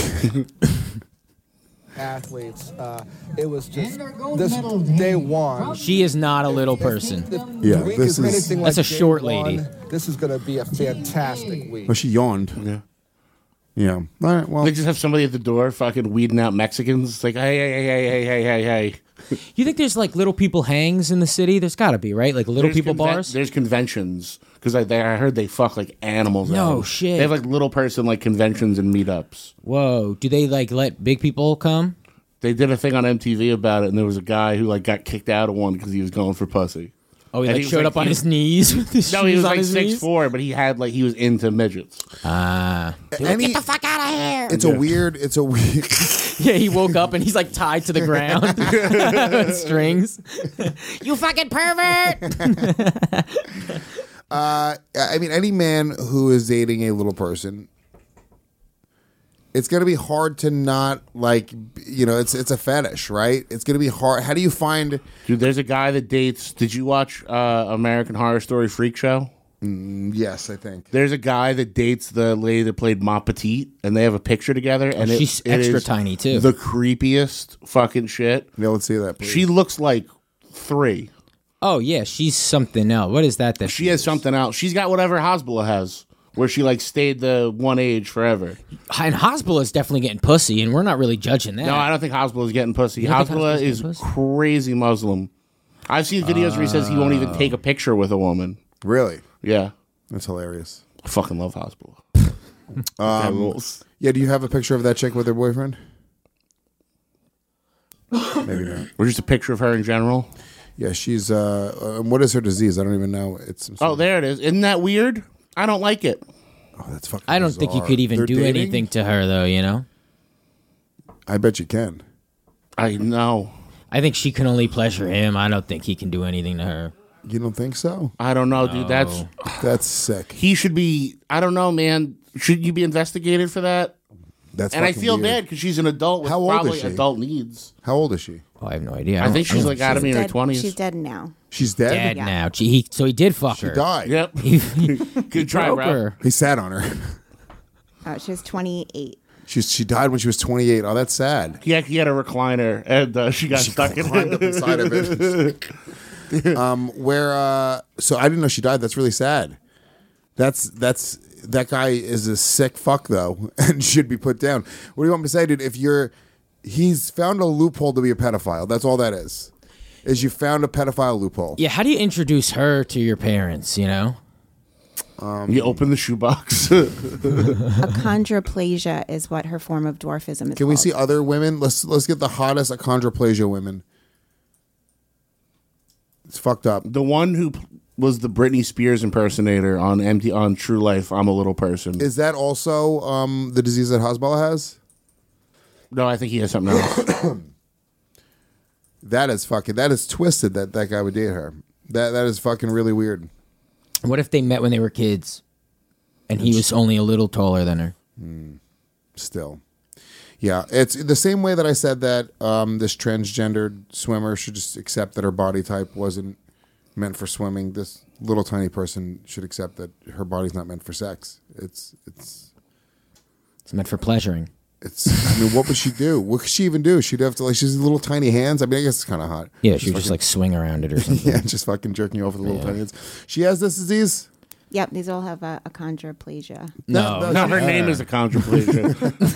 athletes? Uh, it was just this day one. She is not a little person. If Yeah, the week this is is- anything That's like a day short one, lady. This is going to be a fantastic week. Oh, she yawned. Yeah. Yeah. All right. Well, They just have somebody at the door fucking weeding out Mexicans. It's like, hey, hey, hey, hey, hey, hey, hey, hey. You think there's like little people hangs in the city? There's got to be, right? Like little There's people conven- bars. There's conventions because I, they- I heard they fuck like animals. No out. shit. They have like little person like conventions and meetups. Whoa! Do they like let big people come? They did a thing on M T V about it, and there was a guy who like got kicked out of one because he was going for pussy. Oh, he And like was, showed like, up on he- his knees with his No, he shoes was on like his six knees? four, but he had like he was into midgets. Ah. Any, Get the fuck out of here. it's a weird. It's a weird. Yeah, he woke up and he's like tied to the ground with strings. You fucking pervert! Uh, I mean, any man who is dating a little person, it's going to be hard to not like, you know, it's it's a fetish, right? It's going to be hard. How do you find? Dude, there's a guy that dates. Did you watch uh, American Horror Story Freak Show? Mm, yes, I think. There's a guy that dates the lady that played Ma Petite, and they have a picture together. And it- she's it extra is tiny, too. The creepiest fucking shit. Yeah, let's see that. Please. She looks like three. Oh, yeah, she's something else. What is that? that She has something else. She's got whatever Hezbollah has, where she like stayed the one age forever. And Hezbollah is definitely getting pussy, and we're not really judging that. No, I don't think Hezbollah is getting pussy. You don't think Hezbollah Hezbollah's is getting pussy? crazy Muslim. I've seen videos where he says he won't even take a picture with a woman. Really? Yeah. That's hilarious. I fucking love Hezbollah. That Um, rules. yeah, do you have a picture of that chick with her boyfriend? Maybe not. Or just a picture of her in general. Yeah, she's. Uh, uh, what is her disease? I don't even know. It's. some sort Oh, of- there it is. Isn't that weird? I don't like it. Oh, that's fucking. I don't think you bizarre. could even They're do dating? anything to her, though, you know? I bet you can. I know. I think she can only pleasure him. I don't think he can do anything to her. You don't think so? I don't know, dude. That's That's sick. he should be. I don't know, man. Should you be investigated for that? That's. And I fucking feel weird. bad because she's an adult with How old is probably she? adult needs. How old is she? Oh, I have no idea. I, don't- think she's don't- like out of me in her Dead- twenties. She's dead now. She's dead. dead Yeah. now. She, he, so he did fuck She her. died. Yep. He, Good try, broke bro. her. He sat on her. Uh, she was twenty-eight. She's she died when she was twenty-eight. Oh, that's sad. He actually had a recliner, and uh, she got She stuck in climbed it. up inside of it. um, where? Uh, so I didn't know she died. That's really sad. That's that's that guy is a sick fuck though, and should be put down. What do you want me to say, dude? If you're, he's found a loophole to be a pedophile. That's all that is. Is you found a pedophile loophole. Yeah, how do you introduce her to your parents, you know? Um, You open the shoebox. Achondroplasia is what her form of dwarfism is. Can we called. see other women? Let's let's get the hottest achondroplasia women. It's fucked up. The one who p- was the Britney Spears impersonator on M T on True Life. I'm a little person. Is that also um, the disease that Hezbollah has? No, I think he has something else. That is fucking. That is twisted. That that guy would date her. That that is fucking really weird. What if they met when they were kids and he was only a little taller than her? Still, yeah. It's the same way that I said that um, this transgendered swimmer should just accept that her body type wasn't meant for swimming. This little tiny person should accept that her body's not meant for sex. It's it's It's meant for pleasuring. it's. I mean, what would she do? What could she even do? She'd have to like. She's little tiny hands. I mean, I guess it's kind of hot. Yeah, she would just fucking- like swing around it or something. yeah, just fucking jerking you off with the little tiny hands. She has this disease. Yep, these all have uh, achondroplasia. No, No, No, her name is achondroplasia.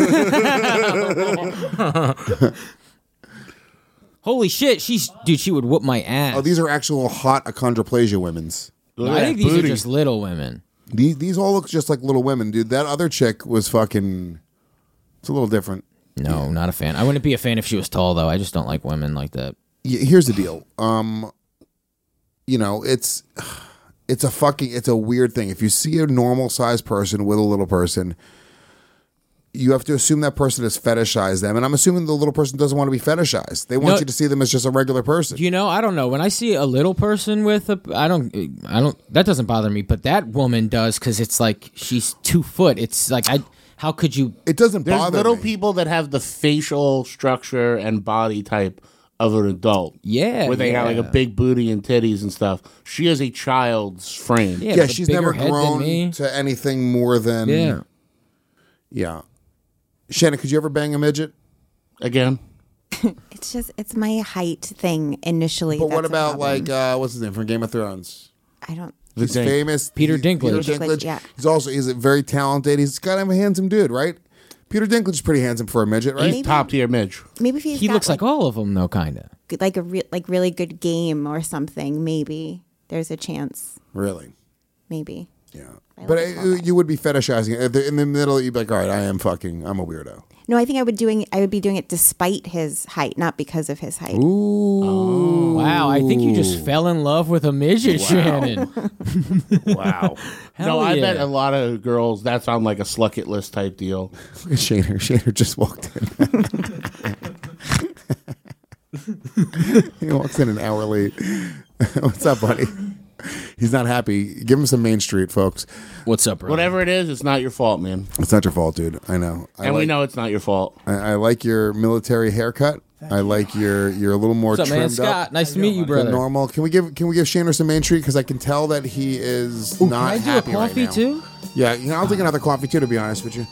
Holy shit, she's dude. She would whoop my ass. Oh, these are actual hot achondroplasia women's. No, I think these are just little women. These these all look just like little women, dude. That other chick was fucking. It's a little different. No, not a fan. I wouldn't be a fan if she was tall though. I just don't like women like that. Yeah, here's the deal. Um, you know, it's it's a fucking it's a weird thing. If you see a normal sized person with a little person, you have to assume that person has fetishized them, and I'm assuming the little person doesn't want to be fetishized. They want No. you to see them as just a regular person. You know, I don't know. When I see a little person with a, I don't, I don't. That doesn't bother me, but that woman does because it's like she's two foot. It's like I. How could you? It doesn't There's bother little me. people that have the facial structure and body type of an adult. Yeah, Where they got like a yeah. big booty and titties and stuff. She has a child's frame. Yeah, yeah, with a she's bigger never head than grown me. to anything more than Yeah. yeah. Shannon, could you ever bang a midget? Again. It's just it's my height thing initially. But what that's a about problem. like uh, what's his name from Game of Thrones? I don't. He's Dink. famous. Peter He- Dinklage. Peter Dinklage. Yeah. He's also he's a very talented. He's kind of a handsome dude, right? Peter Dinklage is pretty handsome for a midget, right? He's top tier Midge. Maybe if he's He got, looks like all of them though, kind of. good- like a re- like really good game or something. Maybe there's a chance. Really? Maybe. Yeah. I But like uh, all that. you would be fetishizing it. In the middle, you'd be like, all right, I am fucking, I'm a weirdo. No, I think I would doing I would be doing it despite his height, not because of his height. Ooh. Wow, I think you just fell in love with a midget, Wow. Shannon. Wow. Hell no, I yeah. bet a lot of girls, that's on like a sluck it list type deal. Look at Shaner. Shaner just walked in. He walks in an hour late. What's up, buddy? He's not happy. Give him some Main Street, folks. What's up, bro? Whatever it is, it's not your fault, man. It's not your fault, dude. I know. I and like, we know it's not your fault. I, I like your military haircut. I like your you're a little more What's up, man? trimmed Scott, up. nice to meet you, than brother. normal. Can we give Can we give Shaner some Main Street because I can tell that he is Ooh, not can I do a happy coffee right now. too? Yeah, you know, I'll take another coffee too. To be honest with you,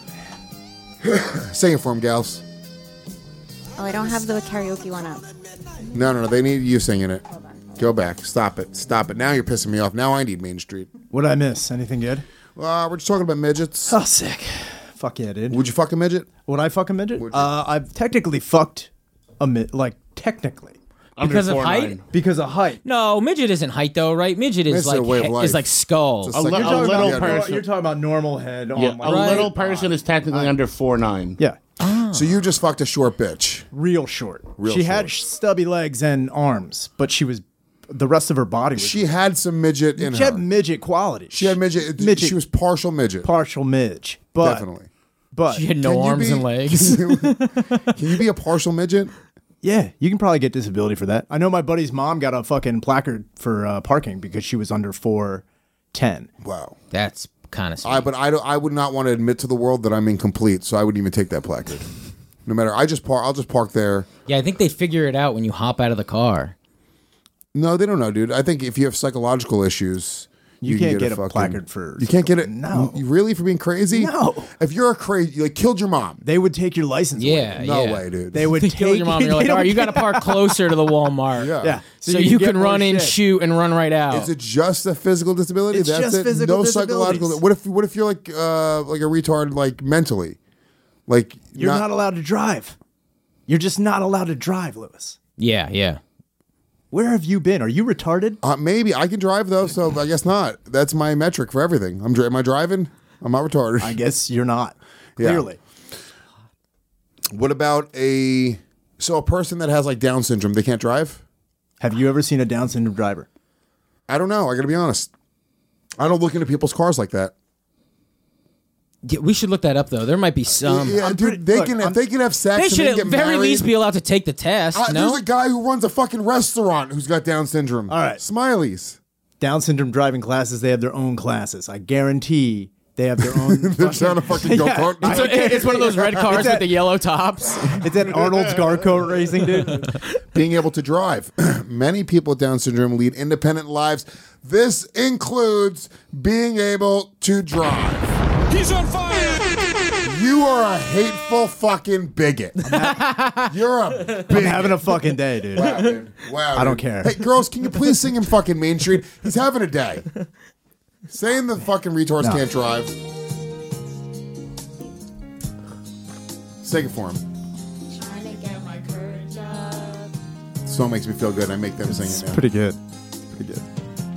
sing it for him, gals. Oh, I don't have the karaoke one up. No, no, no. They need you singing it. Go back. Stop it. Stop it. Now you're pissing me off. Now I need Main Street. What did I miss? Anything good? Uh, we're just talking about midgets. Oh, sick. Fuck yeah, dude. Would you fuck a midget? Would I fuck a midget? Would you? Uh, I've technically fucked a midget. Like, technically. Under Because of four height? nine. Because of height. No, midget isn't height though, right? Midget is It's a like way of he- life. is like skull. It's a A, Like li- you're a talking little about- person. You're talking about normal head. Yeah, on a like, little person is technically under four nine. Yeah. So you just fucked a short bitch. Real short. Real she had short. sh- stubby legs and arms, but she was the rest of her body was She had some midget in she her. had midget qualities. She had midget. Midget. She was partial midget. partial midge. But Definitely. but She had no Can you arms be- and legs. Can you be a partial midget? yeah, you can probably get disability for that. I know my buddy's mom got a fucking placard for uh, parking because she was under four ten. Wow. That's kind of sweet. I but I don't, I would not want to admit to the world that I'm incomplete, so I wouldn't even take that placard. No matter, I just park. I'll just park there. yeah, I think they figure it out when you hop out of the car. No, they don't know, dude. I think if you have psychological issues, You can can't get a fucking- placard for- You can't get it. No. You- really, for being crazy. No. If you're a crazy, you like killed your mom. They would take your license away. Yeah, No yeah. way, dude. They would They take kill your mom. You're like, they all right, you don't got to park closer to the Walmart. Yeah. Yeah. So, you, get can more run in, shit. shoot, and run right out. Is it just a physical disability? It's That's just it. physical no psychological. disabilities. What if what if you're like uh like a retard like mentally, like You're not, allowed to drive. You're just not allowed to drive, Lewis. yeah, yeah. Where have you been? Are you retarded? Uh, maybe I can drive though, so I guess not. That's my metric for everything. I'm dri- am I driving? I'm not retarded. I guess you're not. Yeah. Clearly. What about a so a person that has like Down syndrome? They can't drive. Have you ever seen a Down syndrome driver? I don't know. I got to be honest. I don't look into people's cars like that. Yeah, we should look that up though. There might be some. yeah, I'm dude. pretty- they look, can if I'm- they can have sex. They and should they at get very married. least be allowed to take the test. Uh, no, There's a guy who runs a fucking restaurant who's got Down syndrome. All right. Smileys. Down syndrome driving classes, they have their own classes. I guarantee they have their own. They're trying to fucking go kart. it's, a- it's one of those red cars It's with at- the yellow tops. It's at Arnold's Garco Racing, dude. Being able to drive. Many people with Down syndrome lead independent lives. This includes being able to drive. He's on fire! You are a hateful fucking bigot. You're a bigot. I'm having a fucking day, dude. Wow, dude. Wow, I don't dude. care. Hey, girls, can you please sing him fucking Main Street? He's having a day. Saying the fucking retards No. can't drive. Sing it for him. Song makes me feel good. I make them sing It's it now. pretty good. Pretty good.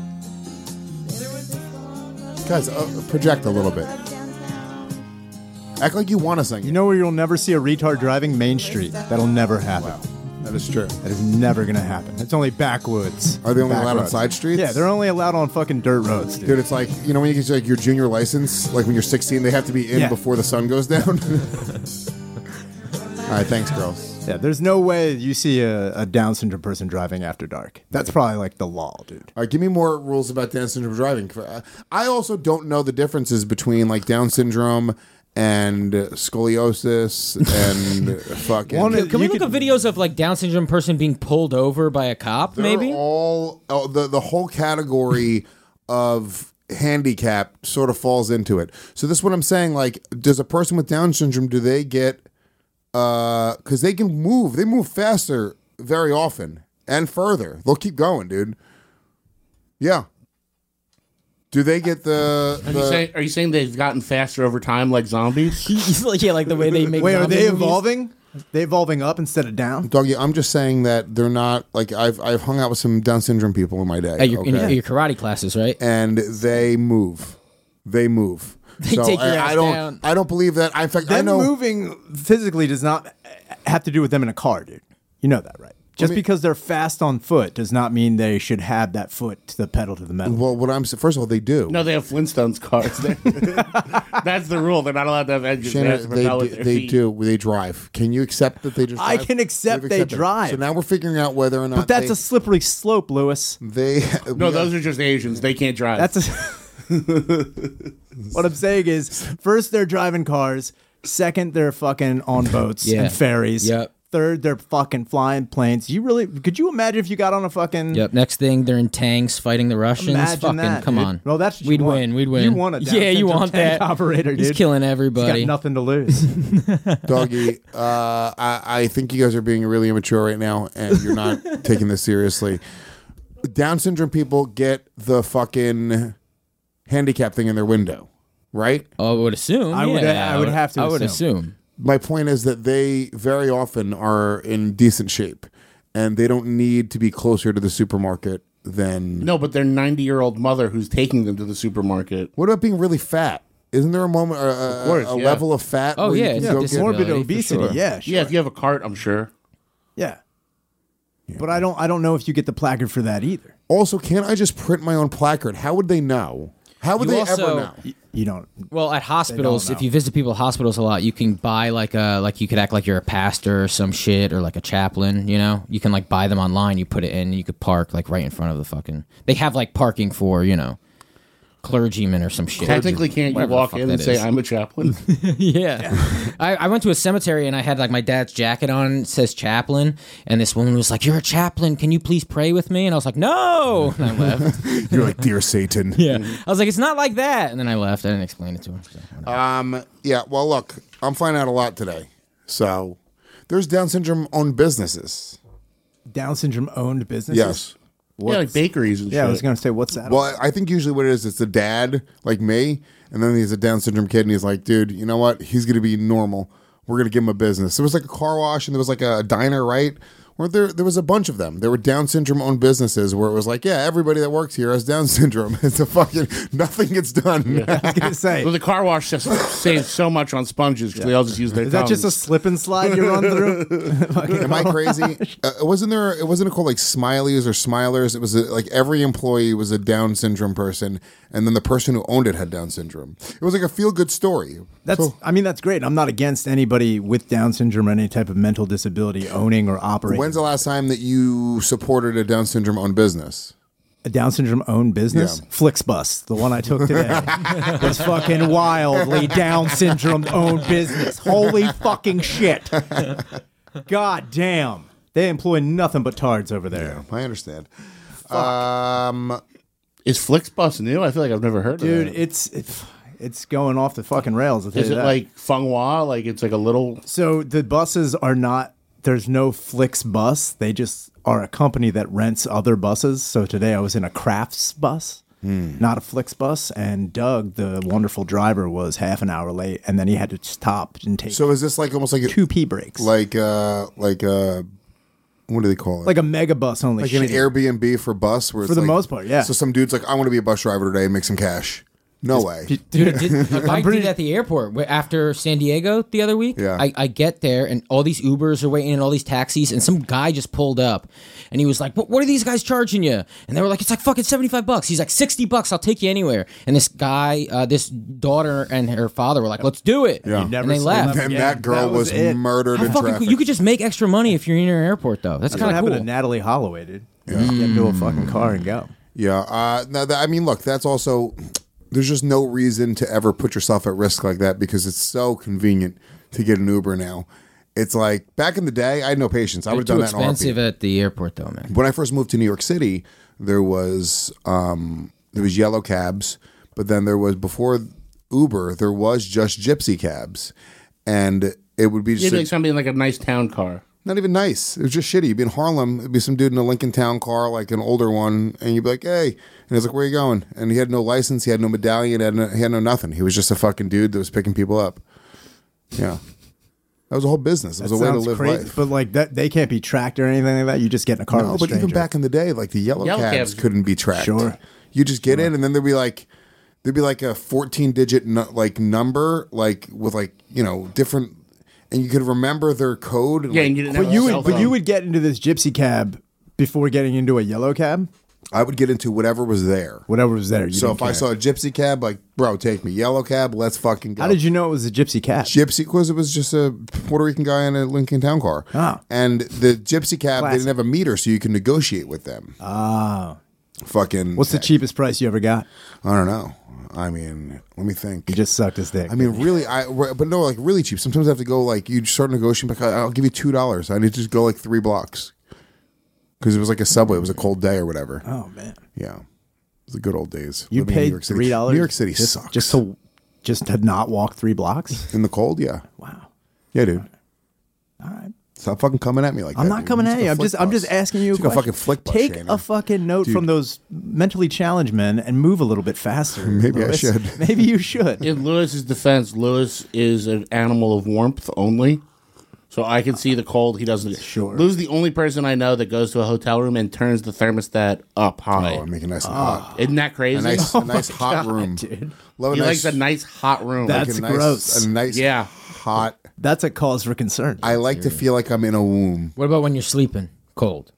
Guys, uh, project a little bit. Act like you want to sing it. You know where you'll never see a retard driving? Main Street. That'll never happen. That is true. That is never going to happen. It's only backwoods. Are they only Back allowed on roads. side streets? Yeah, they're only allowed on fucking dirt roads, dude. Dude, it's like, you know when you get like your junior license, like when you're sixteen, they have to be in Yeah. before the sun goes down? All right, thanks, girls. Yeah, there's no way you see a, a Down syndrome person driving after dark. That's probably like the law, dude. All right, give me more rules about Down syndrome driving. I also don't know the differences between like Down syndrome and scoliosis and fucking. One Can, can we You look could- at videos of like Down syndrome person being pulled over by a cop? They're Maybe. all oh, the the whole category of handicap sort of falls into it. So this is what I'm saying. Like, does a person with Down syndrome, do they get? Uh, because they can move. They move faster very often and further. They'll keep going, dude. Yeah. Do they get the? Are, the you saying, are you saying they've gotten faster over time like zombies? yeah, like the way they make. Wait, are zombie they movies? evolving? They evolving up instead of down? Doggy, I'm just saying that they're not like I've I've hung out with some Down syndrome people in my day. At your, in okay? your, your karate classes, right? And they move. They move. They so take your I, ass I don't. down. I don't believe that. I, in fact, I Them know. moving physically does not have to do with them in a car, dude. You know that, right? Just mean- because they're fast on foot does not mean they should have that foot to the pedal to the metal. Well, what I'm saying, first of all, they do. No, they have Flintstones cars. That's the rule. They're not allowed to have engines. Shannon, they have to they propel do, with their they feet. do. They drive. Can you accept that they just? I Drive? can accept We've they accepted. drive. So now we're figuring out whether or not. But that's they, a slippery slope, Lewis. They. No, those are just Asians. They can't drive. That's a. What I'm saying is, first they're driving cars. Second, they're fucking on boats Yeah. and ferries. Yep. Third, they're fucking flying planes. You really? Could you imagine if you got on a fucking? Yep. Next thing, they're in tanks fighting the Russians. Imagine Fucking, that, come dude. on. Well, that's what you we'd want. win. We'd win. You want a Down yeah, you syndrome want tank that operator, He's dude. killing He's everybody. got nothing to lose. Doggy, uh, I, I think you guys are being really immature right now, and you're not taking this seriously. Down syndrome people get the fucking handicap thing in their window, right? Oh, I would assume. I would- yeah, I would have to I would assume. assume. My point is that they very often are in decent shape, and they don't need to be closer to the supermarket than. No, but their ninety-year-old mother who's taking them to the supermarket. What about being really fat? Isn't there a moment, a, a, course, a yeah. level of fat? Oh, where you yeah, can it's go a get- disability. Morbid for obesity. sure. Yeah, sure. Yeah, if you have a cart, I'm sure. Yeah. But I don't. I don't know if you get the placard for that either. Also, can't I just print my own placard? How would they know? How would You they also- ever know? You, you don't. Well, at hospitals, know. if you visit people at hospitals a lot, you can buy like a like you could act like you're a pastor or some shit or like a chaplain. You know, you can like buy them online. You put it in, you could park like right in front of the fucking. They have like parking for you know, clergymen or some shit. Technically, can't you Whatever the walk fuck in and that say, is. I'm a chaplain? Yeah. I, I went to a cemetery and I had like my dad's jacket on. It says chaplain. And this woman was like, "You're a chaplain. Can you please pray with me?" And I was like, "No." And I left. You're like, dear Satan. Yeah. I was like, "It's not like that." And then I left. I didn't explain it to her. So whatever. Um. Yeah. Well, look, I'm finding out a lot today. So, there's Down syndrome owned businesses. Down syndrome owned businesses. Yes. Yeah, like bakeries and Yeah, shit. I was gonna say, what's that? Well, I think usually what it is, it's the dad like me, and then he's a Down syndrome kid, and he's like, dude, you know what? He's gonna be normal. We're gonna give him a business. There was like a car wash, and there was like a diner, right? Where there there was a bunch of them. There were Down syndrome owned businesses where it was like, yeah, everybody that works here has Down syndrome. It's a fucking nothing gets done. I was gonna say. Well, the car wash just saves so much on sponges because they all just use their Is that just a tongues. slip and slide you run through? Am I crazy? Uh, wasn't there? It wasn't called like Smileys or Smilers. It was a, like every employee was a Down syndrome person, and then the person who owned it had Down syndrome. It was like a feel good story. That's. So, I mean, that's great. I'm not against anybody with Down syndrome or any type of mental disability owning or operating when's the last time that you supported a Down syndrome owned business? a Down syndrome owned business. Yeah. Flixbus, the one I took today, was fucking wildly Down syndrome owned business. Holy fucking shit! God damn, they employ nothing but tards over there. Yeah, I understand. Um, Is Flixbus new? I feel like I've never heard Dude, of it. it's it's it's going off the fucking rails. I'll tell Is you it that. like Funghua? Like it's like a little. So the buses are not. There's no Flix bus. They just are a company that rents other buses. So today I was in a Crafts bus, Hmm. not a Flix bus. And Doug, the wonderful driver, was half an hour late, and then he had to stop and take so is this like almost like a, two pee breaks, like uh like uh what do they call it? like a mega bus only. like an shitty. Airbnb for bus where it's For the like- most part, yeah. So some dude's like, I want to be a bus driver today and make some cash. No way. Dude, did, a guy did at the airport wh- after San Diego the other week. Yeah. I, I get there and all these Ubers are waiting and all these taxis and some guy just pulled up and he was like, "What, what are these guys charging you?" And they were like, "It's like fucking seventy-five bucks." He's like, sixty bucks, I'll take you anywhere. And this guy, uh, this daughter and her father were like, "Let's do it." Yeah. And they left. And that girl That was was, it. murdered How in fucking traffic. cool. You could just make extra money if you're in your airport though. That's That's kind what of happened cool. to Natalie Holloway, dude. Get into a fucking car and go. Yeah. Uh, no, that, I mean, look, that's also, there's just no reason to ever put yourself at risk like that because it's so convenient to get an Uber now. It's like back in the day, I had no patience. I They're would have too done that in a heartbeat. expensive at the airport though, man. When I first moved to New York City, there was um, there was yellow cabs, but then there was before Uber, there was just gypsy cabs, and it would be You'd just like something like a nice town car. not even nice. It was just shitty. You'd be in Harlem, it'd be some dude in a Lincoln Town car, like an older one, and you'd be like, "Hey," and he's like, "Where are you going?" And he had no license, he had no medallion, he had no, he had no nothing. He was just a fucking dude that was picking people up. Yeah. That was a whole business. It was That a way to sounds live crazy, life. but like that, they can't be tracked or anything like that. You just get in a car. No, with a but even stranger. back in the day, like the yellow, Yellow cabs cabs- couldn't be tracked. Sure. You just get in, and then they'd be like, There'd be like a fourteen digit nu- like number, like with like you know different, and you could remember their code. And Yeah, like, and you didn't But have you a would, cell but phone. you would get into this gypsy cab before getting into a yellow cab. I would get into whatever was there. Whatever was there. You So didn't if I care. saw a gypsy cab, like, bro, take me. Yellow cab, let's fucking go. How did you know it was a gypsy cab? Gypsy, because it was just a Puerto Rican guy in a Lincoln Town car. Ah. And the gypsy cab, they Classic. didn't have a meter, so you can negotiate with them. Ah. Fucking. What's the cheapest price you ever got? I don't know. I mean, let me think. You just sucked his dick. I mean, really, I but no, like really cheap. Sometimes I have to go like you start negotiating. Like, I'll give you two dollars. I need to just go like three blocks because it was like a subway. It was a cold day or whatever. Oh man, yeah, it was the good old days. you living in New paid York City. three dollars. New York City just, sucks. just to just to not walk three blocks in the cold. Yeah. Wow. Yeah, dude. All right. Stop fucking coming at me like I'm that. not dude. coming You at took you. a I'm flick just I'm bus. just asking you. A Took a question. fucking flick bus, Take Shayna. a fucking note Dude. from those mentally challenged men and move a little bit faster. Maybe I Lewis. should. Maybe you should. In Lewis's defense, Lewis is an animal of warmth only. So I can see the cold. He doesn't. Sure. Lewis is the only person I know that goes to a hotel room and turns the thermostat up high. Oh, make it nice and hot. Isn't that crazy? A nice, a nice hot God, room. dude. Love a He nice, likes a nice hot room. like That's a nice, gross. A nice, Yeah. hot. That's a cause for concern. I like to feel like I'm in a womb. What about when you're sleeping? Cold.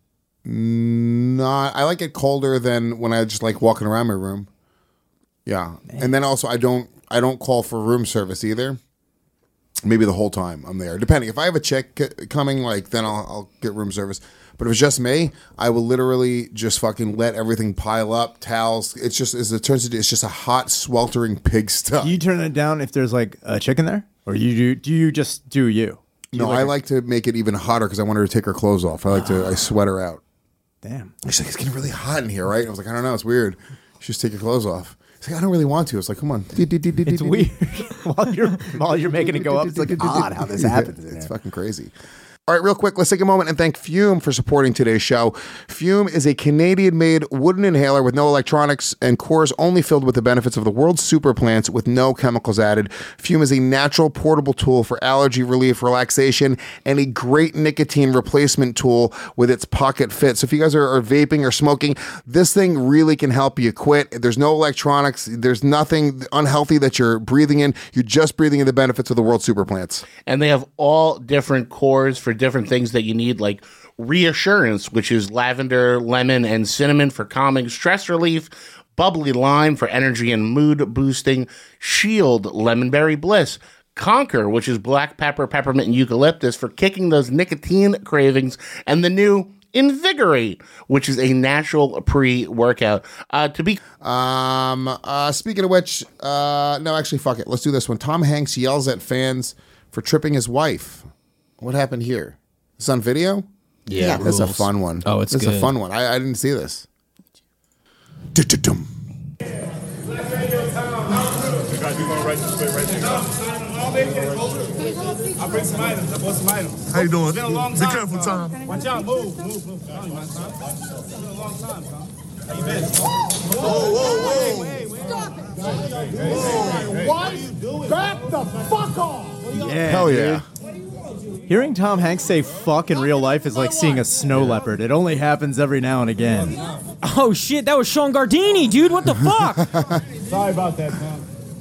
Not. I like it colder than when I just like walking around my room. Yeah, and then also I don't. I don't call for room service either. Maybe the whole time I'm there, depending. If I have a chick c- coming, like then I'll, I'll get room service. But if it's just me, I will literally just fucking let everything pile up, towels. It's just as it turns into, it's just a hot, sweltering pigsty. Do you turn it down if there's like a chick in there, or you do? Do you just do you? Do No, you I her- like to make it even hotter because I want her to take her clothes off. I like to. I sweat her out. Damn. She's like, it's getting really hot in here, right? And I was like, I don't know, it's weird. She just take your clothes off. It's like, I don't really want to. It's like, come on. It's weird. while you're while you're making it go up, it's like odd how this happens. in It's there. fucking crazy. All right, real quick, let's take a moment and thank Fume for supporting today's show. Fume is a Canadian-made wooden inhaler with no electronics and cores only filled with the benefits of the world's super plants with no chemicals added. Fume is a natural portable tool for allergy relief, relaxation, and a great nicotine replacement tool with its pocket fit. So if you guys are, are vaping or smoking, this thing really can help you quit. There's no electronics. There's nothing unhealthy that you're breathing in. You're just breathing in the benefits of the world's super plants. And they have all different cores for different things that you need, like reassurance, which is lavender, lemon, and cinnamon for calming stress relief, bubbly lime for energy and mood boosting, shield, lemonberry bliss, conquer, which is black pepper, peppermint, and eucalyptus for kicking those nicotine cravings, and the new Invigorate, which is a natural pre-workout. Uh, to be Um. Uh. Speaking of which, uh. No, actually, fuck it. Let's do this one. Tom Hanks yells at fans for tripping his wife. What happened here? It's on video. Yeah, that's a rules. fun one. Oh, it's That's a good. fun one. I, I didn't see this. Du-du-dum. I'll bring some items. I bought some items. How you doing? It's been a long Be time. careful, Tom. Tom. Watch out. Move. Move. Move. It's been a long time, Tom. How you been? Whoa, whoa, whoa. Stop it. What? Back the fuck off. Yeah, Hell yeah. dude. Hearing Tom Hanks say "fuck" in real life is like seeing a snow leopard. It only happens every now and again. Oh shit, that was Sean Gardini, dude. What the fuck? Sorry about that, Tom.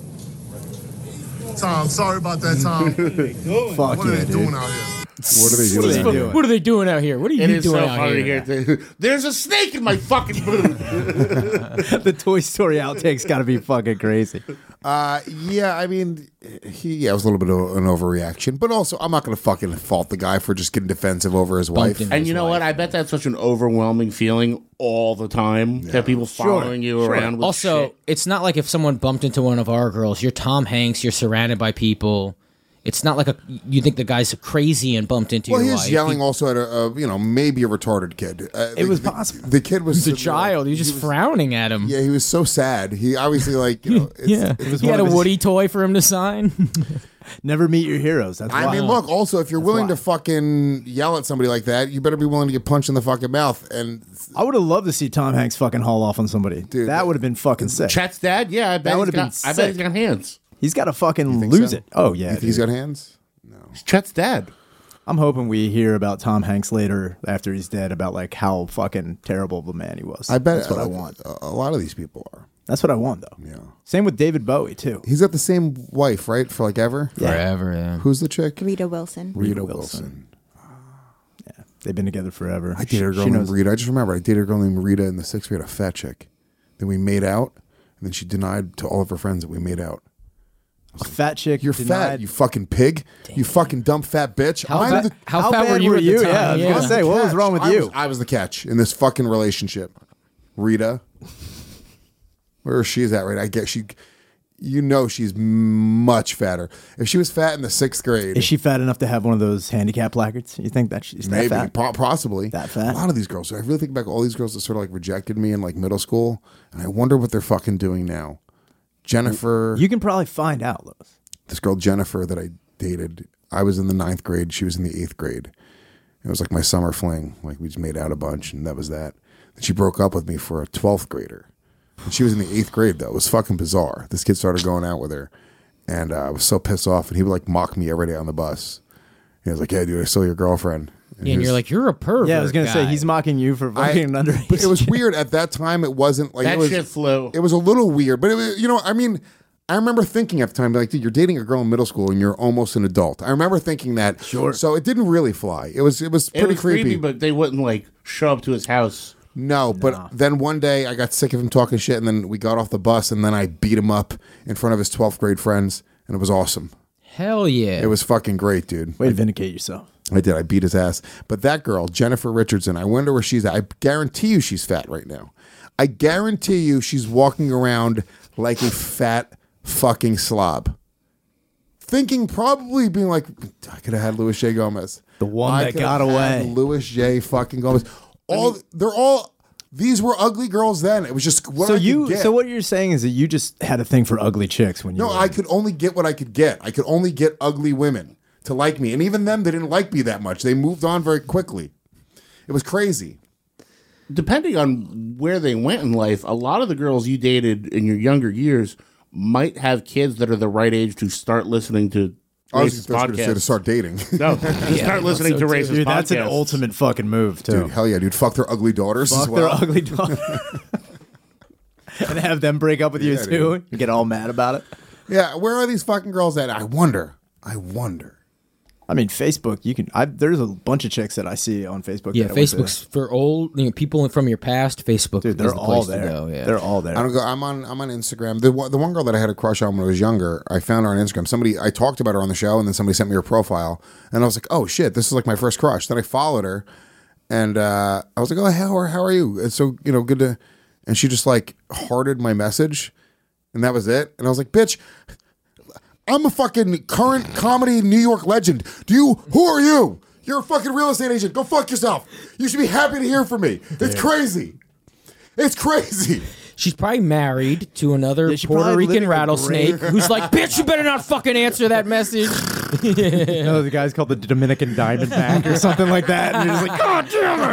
Tom, sorry about that, Tom. Fuck What are yeah, they dude. doing out here? What are they What are they doing? doing? What are they doing out here? What are you it is doing so out funny here? to hear. There's a snake in my fucking boot. The Toy Story outtakes got to be fucking crazy. Uh, yeah, I mean, he yeah, it was a little bit of an overreaction, but also I'm not going to fucking fault the guy for just getting defensive over his wife. into And his you know wife. what? I bet that's such an overwhelming feeling all the time to have people following you sure. around with Also, shit. it's not like if someone bumped into one of our girls. You're Tom Hanks. You're surrounded by people. It's not like a you think the guy's crazy and bumped into Well, your he wife. was yelling also at a, a you know maybe a retarded kid. Uh, It the- was the- possible. The kid was He's a child. He's just frowning at him. Yeah, he was so sad. He obviously like you know. It's, Yeah, it was he one had a of his- Woody toy for him to sign. Never meet your heroes. That's I why. mean, look. Also, if you're willing why. to fucking yell at somebody like that, you better be willing to get punched in the fucking mouth. And I would have loved to see Tom Hanks fucking haul off on somebody. Dude, that would have been fucking sick. Chet's dad? Yeah, I bet That he's would've got, been I bet sick. he's got hands. He's got to fucking think lose so? it. Oh yeah, you think he's dude. got hands? It's Chet's dad. I'm hoping we hear about Tom Hanks later after he's dead about like how fucking terrible of a man he was. I bet that's what uh, I want. A, a lot of these people are. That's what I want, though. Yeah. Same with David Bowie, too. He's got the same wife, right? For like ever? Forever, yeah. Who's the chick? Rita Wilson. Rita, Rita Wilson. Wilson. Yeah, they've been together forever. I dated a girl She named knows- Rita. I just remember I dated a girl named Rita in the sixth grade, a fat chick. Then we made out, and then she denied to all of her friends that we made out. A fat chick. You're denied- fat, you fucking pig. You fucking dumb fat bitch. How I'm fat- the, how How fat bad were you were at the you? time? Yeah, I was Yeah. gonna say, what was catch. wrong with I you? Was, I was the catch in this fucking relationship. Rita, where she's at right? I guess she, you know, she's much fatter. If she was fat in the sixth grade, Is she fat enough to have one of those handicap placards? You think that she's maybe that fat? po- possibly That fat? A lot of these girls. I really think back all these girls that sort of like rejected me in like middle school, and I wonder what they're fucking doing now. Jennifer, You can probably find out, Louis. this girl Jennifer that I dated. I was in the ninth grade. She was in the eighth grade. It was like my summer fling. Like we just made out a bunch, and that was that. Then she broke up with me for a twelfth grader. And she was in the eighth grade though. It was fucking bizarre. This kid started going out with her, and uh, I was so pissed off. And he would like mock me every day on the bus. He was like, "Yeah, dude, I stole your girlfriend." And, Yeah, he and was- you're like, you're a pervert. Yeah, I was gonna say guy. he's mocking you for I- fucking an underage. But it was weird at that time. It wasn't like That it was, shit flew. It was a little weird, but it was, you know, I mean, I remember thinking at the time, like, dude, you're dating a girl in middle school and you're almost an adult. I remember thinking that. Sure. So it didn't really fly. It was it was It pretty was creepy. creepy. but they wouldn't like show up to his house. No, but then one day I got sick of him talking shit, and then we got off the bus, and then I beat him up in front of his twelfth grade friends, and it was awesome. Hell yeah. It was fucking great, dude. Way to vindicate yourself. I did. I beat his ass. But that girl, Jennifer Richardson, I wonder where she's at. I guarantee you she's fat right now. I guarantee you she's walking around like a fat fucking slob. Thinking, probably being like, I could have had Louis J. Gomez. The one I that could got have had away. Louis J. fucking Gomez. All they're all these were ugly girls then. It was just what So I could you, get. so what you're saying is that you just had a thing for ugly chicks when you. No, were I could only get what I could get. I could only get ugly women to like me. And even them, they didn't like me that much. They moved on very quickly. It was crazy. Depending on where they went in life, a lot of the girls you dated in your younger years might have kids that are the right age to start listening to I was racist just going to say to podcasts. start dating. No, to start listening to racist Dude, that's an podcasts. ultimate fucking move too. Dude, hell yeah, dude. Fuck their ugly daughters Fuck as well. their ugly dog. And have them break up with you Yeah, too. dude. You get all mad about it. Yeah, where are these fucking girls at? I wonder. I wonder. I mean, Facebook. You can. I, there's a bunch of chicks that I see on Facebook. Yeah, that I went to- Facebook's for old you know, people from your past. Facebook, Dude, they're is the all place there. to go. Yeah, They're all there. I don't go. I'm on. I'm on Instagram. The one, the one girl that I had a crush on when I was younger, I found her on Instagram. Somebody I talked about her on the show, and then somebody sent me her profile, and I was like, "Oh shit, this is like my first crush." Then I followed her, and uh, I was like, "Oh, how are how are you?" It's so you know good to. And she just like hearted my message, and that was it. And I was like, "Bitch, I'm a fucking current comedy New York legend. Do you? Who are you? You're a fucking real estate agent. Go fuck yourself. You should be happy to hear from me. It's crazy. It's crazy." She's probably married to another Yeah, she Puerto probably living Rican a rattlesnake great- who's like, bitch, you better not fucking answer that message. No, the guy's called the Dominican Diamondback or something like that. And you're just like, God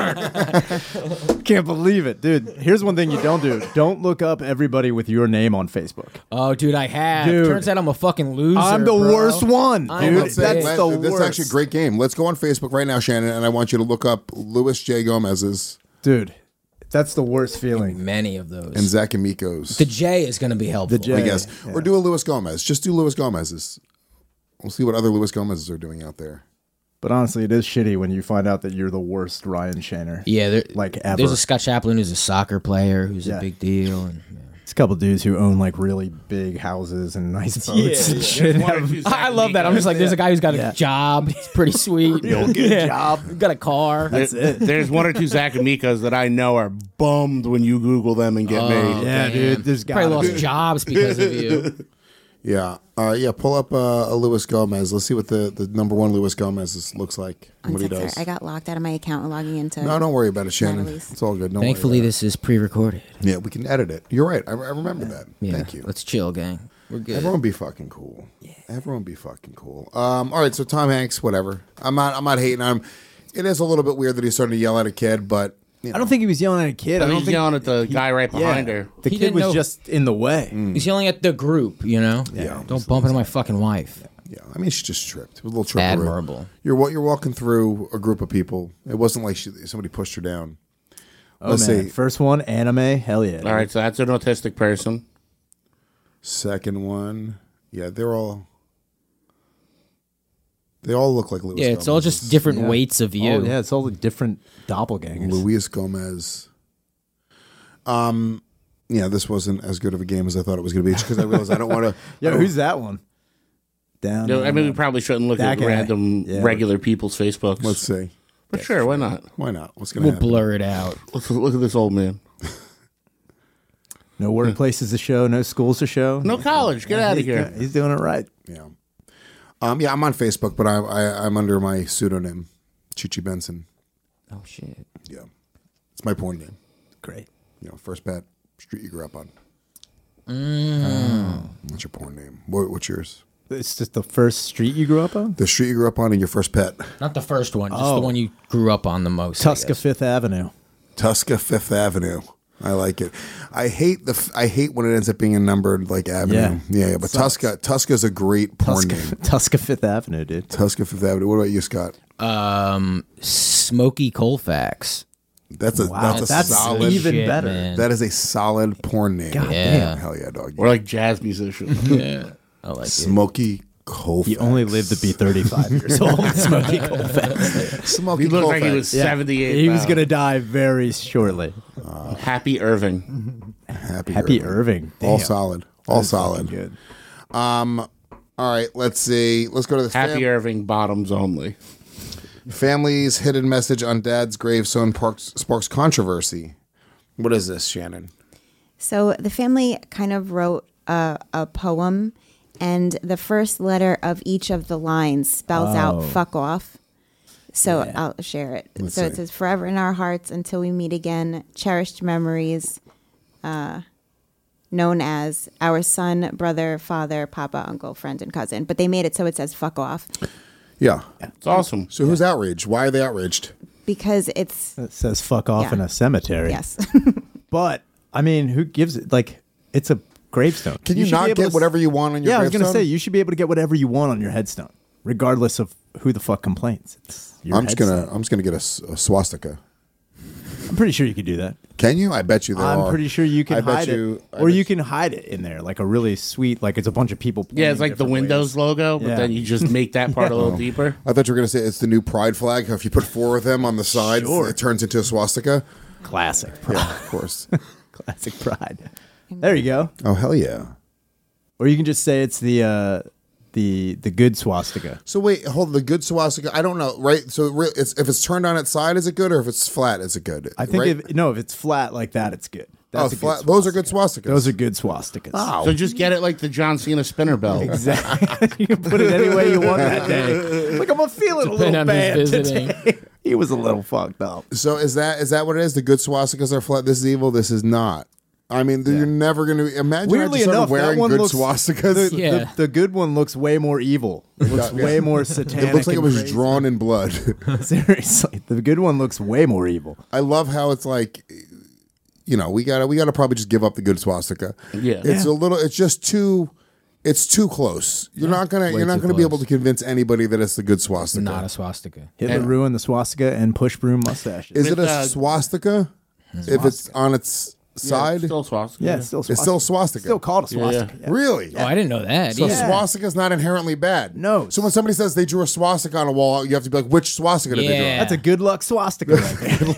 damn it. Can't believe it. Dude, here's one thing you don't do. Don't look up everybody with your name on Facebook. Oh, dude, I have. Dude. Turns out I'm a fucking loser. I'm the bro. worst one, I'm dude. a Let's- That's let- the this worst. is actually a great game. Let's go on Facebook right now, Shannon, and I want you to look up Louis J. Gomez's Dude, that's the worst feeling. Many of those. and Zach and Miko's. The J is going to be helpful. The J. I guess. Yeah. Or do a Louis Gomez. Just do Louis Gomez's. We'll see what other Louis Gomez's are doing out there. But honestly, it is shitty when you find out that you're the worst Ryan Shanner. Yeah, there, like ever. there's a Scott Chaplin who's a soccer player who's Yeah. a big deal. And, yeah. It's a couple dudes who own like really big houses and nice boats Yeah, and yeah. shit. There's one or Have- two I I love that. I'm just like, there's a guy who's got Yeah. a job. He's pretty sweet. Real good Yeah. job. Got a car. That's There- it. There's one or two Zach and Mikos that I know are bummed when you Google them and get Oh, made. Yeah, damn. dude. There's Probably gotta lost be. jobs because of you. Yeah. Uh, yeah, pull up uh, a Louis Gomez. Let's see what the, the number one Louis Gomez is, looks like. and What he Sorry, does. I got locked out of my account logging into. No, don't worry about it, Shannon. Natalie's. It's all good. Don't Thankfully, worry this is pre-recorded. about it. Yeah, we can edit it. You're right. I, I remember that. Yeah. Thank you. Let's chill, gang. We're good. Everyone be fucking cool. Yeah. Everyone be fucking cool. Um, all right, so Tom Hanks, whatever. I'm not I'm not hating on him. It is a little bit weird that he's starting to yell at a kid, but you know. I don't think he was yelling at a kid. I don't He's think yelling at the guy right behind yeah, her. The He kid didn't was know- just in the way. He's yelling at the group, you know? Yeah. Don't bump into my fucking wife. Yeah, I mean, she just tripped. It was a little trip. Admirable. You're wa- you're walking through a group of people. It wasn't like she, somebody pushed her down. Oh, Let's man. see. First one, anime. Hell yeah. All right, so that's an autistic person. Second one. Yeah, they're all. They all look like Luis Yeah, it's all Gomez. just different Yeah. weights of you. Oh, yeah, it's all the different doppelgangers. Luis Gomez. Um, yeah, this wasn't as good of a game as I thought it was going to be because I realized I don't want to. Yo, who's that one? Down. No, I mean, we on- probably shouldn't look That at guy. random, Yeah. regular people's Facebooks. Let's see. But sure, why not? Why not? What's going to We'll happen? blur it out. Look, look at this old man. No workplace is a show. No school's a show. No college. Get out of He's here. do- He's doing it right. Yeah. Um, yeah, I'm on Facebook, but I, I, I'm under my pseudonym, Chichi Benson. Oh, shit. Yeah. It's my porn name. Great. You know, first bet, street you grew up on. Mm. What's your porn name? What, what's yours? It's just the first street you grew up on? The street you grew up on and your first pet. Not the first one, just Oh. the one you grew up on the most. I Tusca guess. Fifth Avenue. Tusca Fifth Avenue. I like it. I hate the. f- I hate when it ends up being a numbered like avenue. Yeah. yeah, yeah. But Sucks. Tusca, Tusca's a great porn Tusca, name. Tusca Fifth Avenue, dude. Tusca Fifth Avenue. What about you, Scott? Um, Smoky Colfax. That's a Wow, that's a that's solid. even Shit, better. man. That is a solid porn name. God Yeah. damn. Hell yeah, dog. We're like jazz musicians. Yeah. I like it. Smoky Colfax. He only lived to be thirty-five years old. Smoky Colfax. Smoky He looked Colfax. like he was Yeah. seventy-eight. He was now. going to die very shortly. Happy Irving. Happy, Happy Irving. Irving. All Damn. solid. All That's solid. fucking good. Um. All right. Let's see. Let's go to the Happy fam- Irving bottoms only. family's hidden message on dad's gravestone sparks, sparks controversy. What is this, Shannon? So the family kind of wrote a, a poem, and the first letter of each of the lines spells Oh. out "fuck off." So Yeah. I'll share it. Let's so see. it says, "Forever in our hearts until we meet again, cherished memories, uh, known as our son, brother, father, papa, uncle, friend, and cousin." But they made it so it says "fuck off" Yeah. It's awesome. So who's outraged? Why are they outraged? because it's It says fuck off Yeah. in a cemetery. yes. But, I mean, who gives it? Like, it's a gravestone. Can you, should not be able get to s- whatever you want on your Yeah, I was gravestone? going to say, you should be able to get whatever you want on your headstone, regardless of who the fuck complains. It's your I'm just gonna. headstone. I'm just gonna get a, s- a swastika. I'm pretty sure you could do that. Can you? I bet you there I'm are. pretty sure you can I bet hide you, it. I Or bet you can hide it in there, like a really sweet, like it's a bunch of people. Yeah, it's pointing like the different Windows ways. logo, but Yeah. then you just make that part a little deeper. I thought you were gonna say it's the new pride flag. How if you put four of them on the sides, Sure. it turns into a swastika. Classic. Yeah, of course. Classic pride. There you go. Oh hell yeah! Or you can just say it's the uh, the the good swastika. So wait, hold the good swastika. I don't know, right? So re- it's, if it's turned on its side, is it good, or if it's flat, is it good? I think right? if no, if it's flat like that, it's good. oh, That's a flat. good Those are good swastikas. Those are good swastikas. Wow. So just get it like the John Cena spinner belt. Exactly. You can put it any way you want that day. Like I'm gonna feel it a Depend little on bad who's visiting. today. He was a little fucked up. So is that is that what it is? The good swastikas are flat. This is evil. This is not. I mean, you're never going to imagine. Weirdly I just enough, started wearing that one good looks swastikas. The, Yeah. the, the good one looks way more evil. It looks Yeah. way more satanic. It looks like it and was crazy. drawn in blood. Seriously, the good one looks way more evil. I love how it's like, you know, we gotta we gotta probably just give up the good swastika. Yeah. It's Yeah. a little. It's just too. It's too close. You're not gonna. Way You're not too gonna be able close. to convince anybody that it's the good swastika. Not a swastika. Hitler And- ruined the swastika and push broom mustaches. Is it With, a uh, swastika? If it's on its Yeah, side, it's still swastika. yeah, it's still swastika. it's still swastika. Still called a Yeah, yeah. swastika. yeah. Really? Oh, I didn't know that. So yeah. swastika is not inherently bad. No. So when somebody says they drew a swastika on a wall, you have to be like, which swastika did they Yeah. That's a good luck swastika right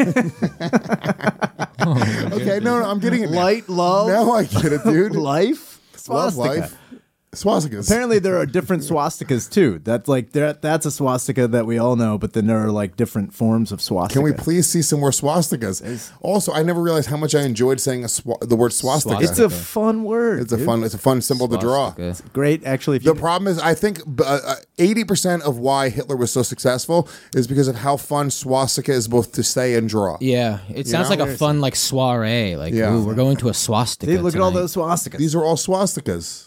there. draw? Okay, no, no, I'm getting it. now. Light, love, Now I get it, dude. life, Love swastika. life. Swastikas. Apparently, there are different swastikas too. That's like that. That's a swastika that we all know, but then there are like different forms of swastika. Can we please see some more swastikas? Also, I never realized how much I enjoyed saying a swa- the word swastika. It's a fun word. It's a dude. fun. It's a fun symbol to draw. Swastika. Great, actually. If you The problem is, I think uh, eighty percent of why Hitler was so successful is because of how fun swastika is both to say and draw. Yeah, it sounds know? like a fun like soiree. Like, Yeah. ooh, we're going to a swastika. See, look at all tonight. those swastikas. These are all swastikas.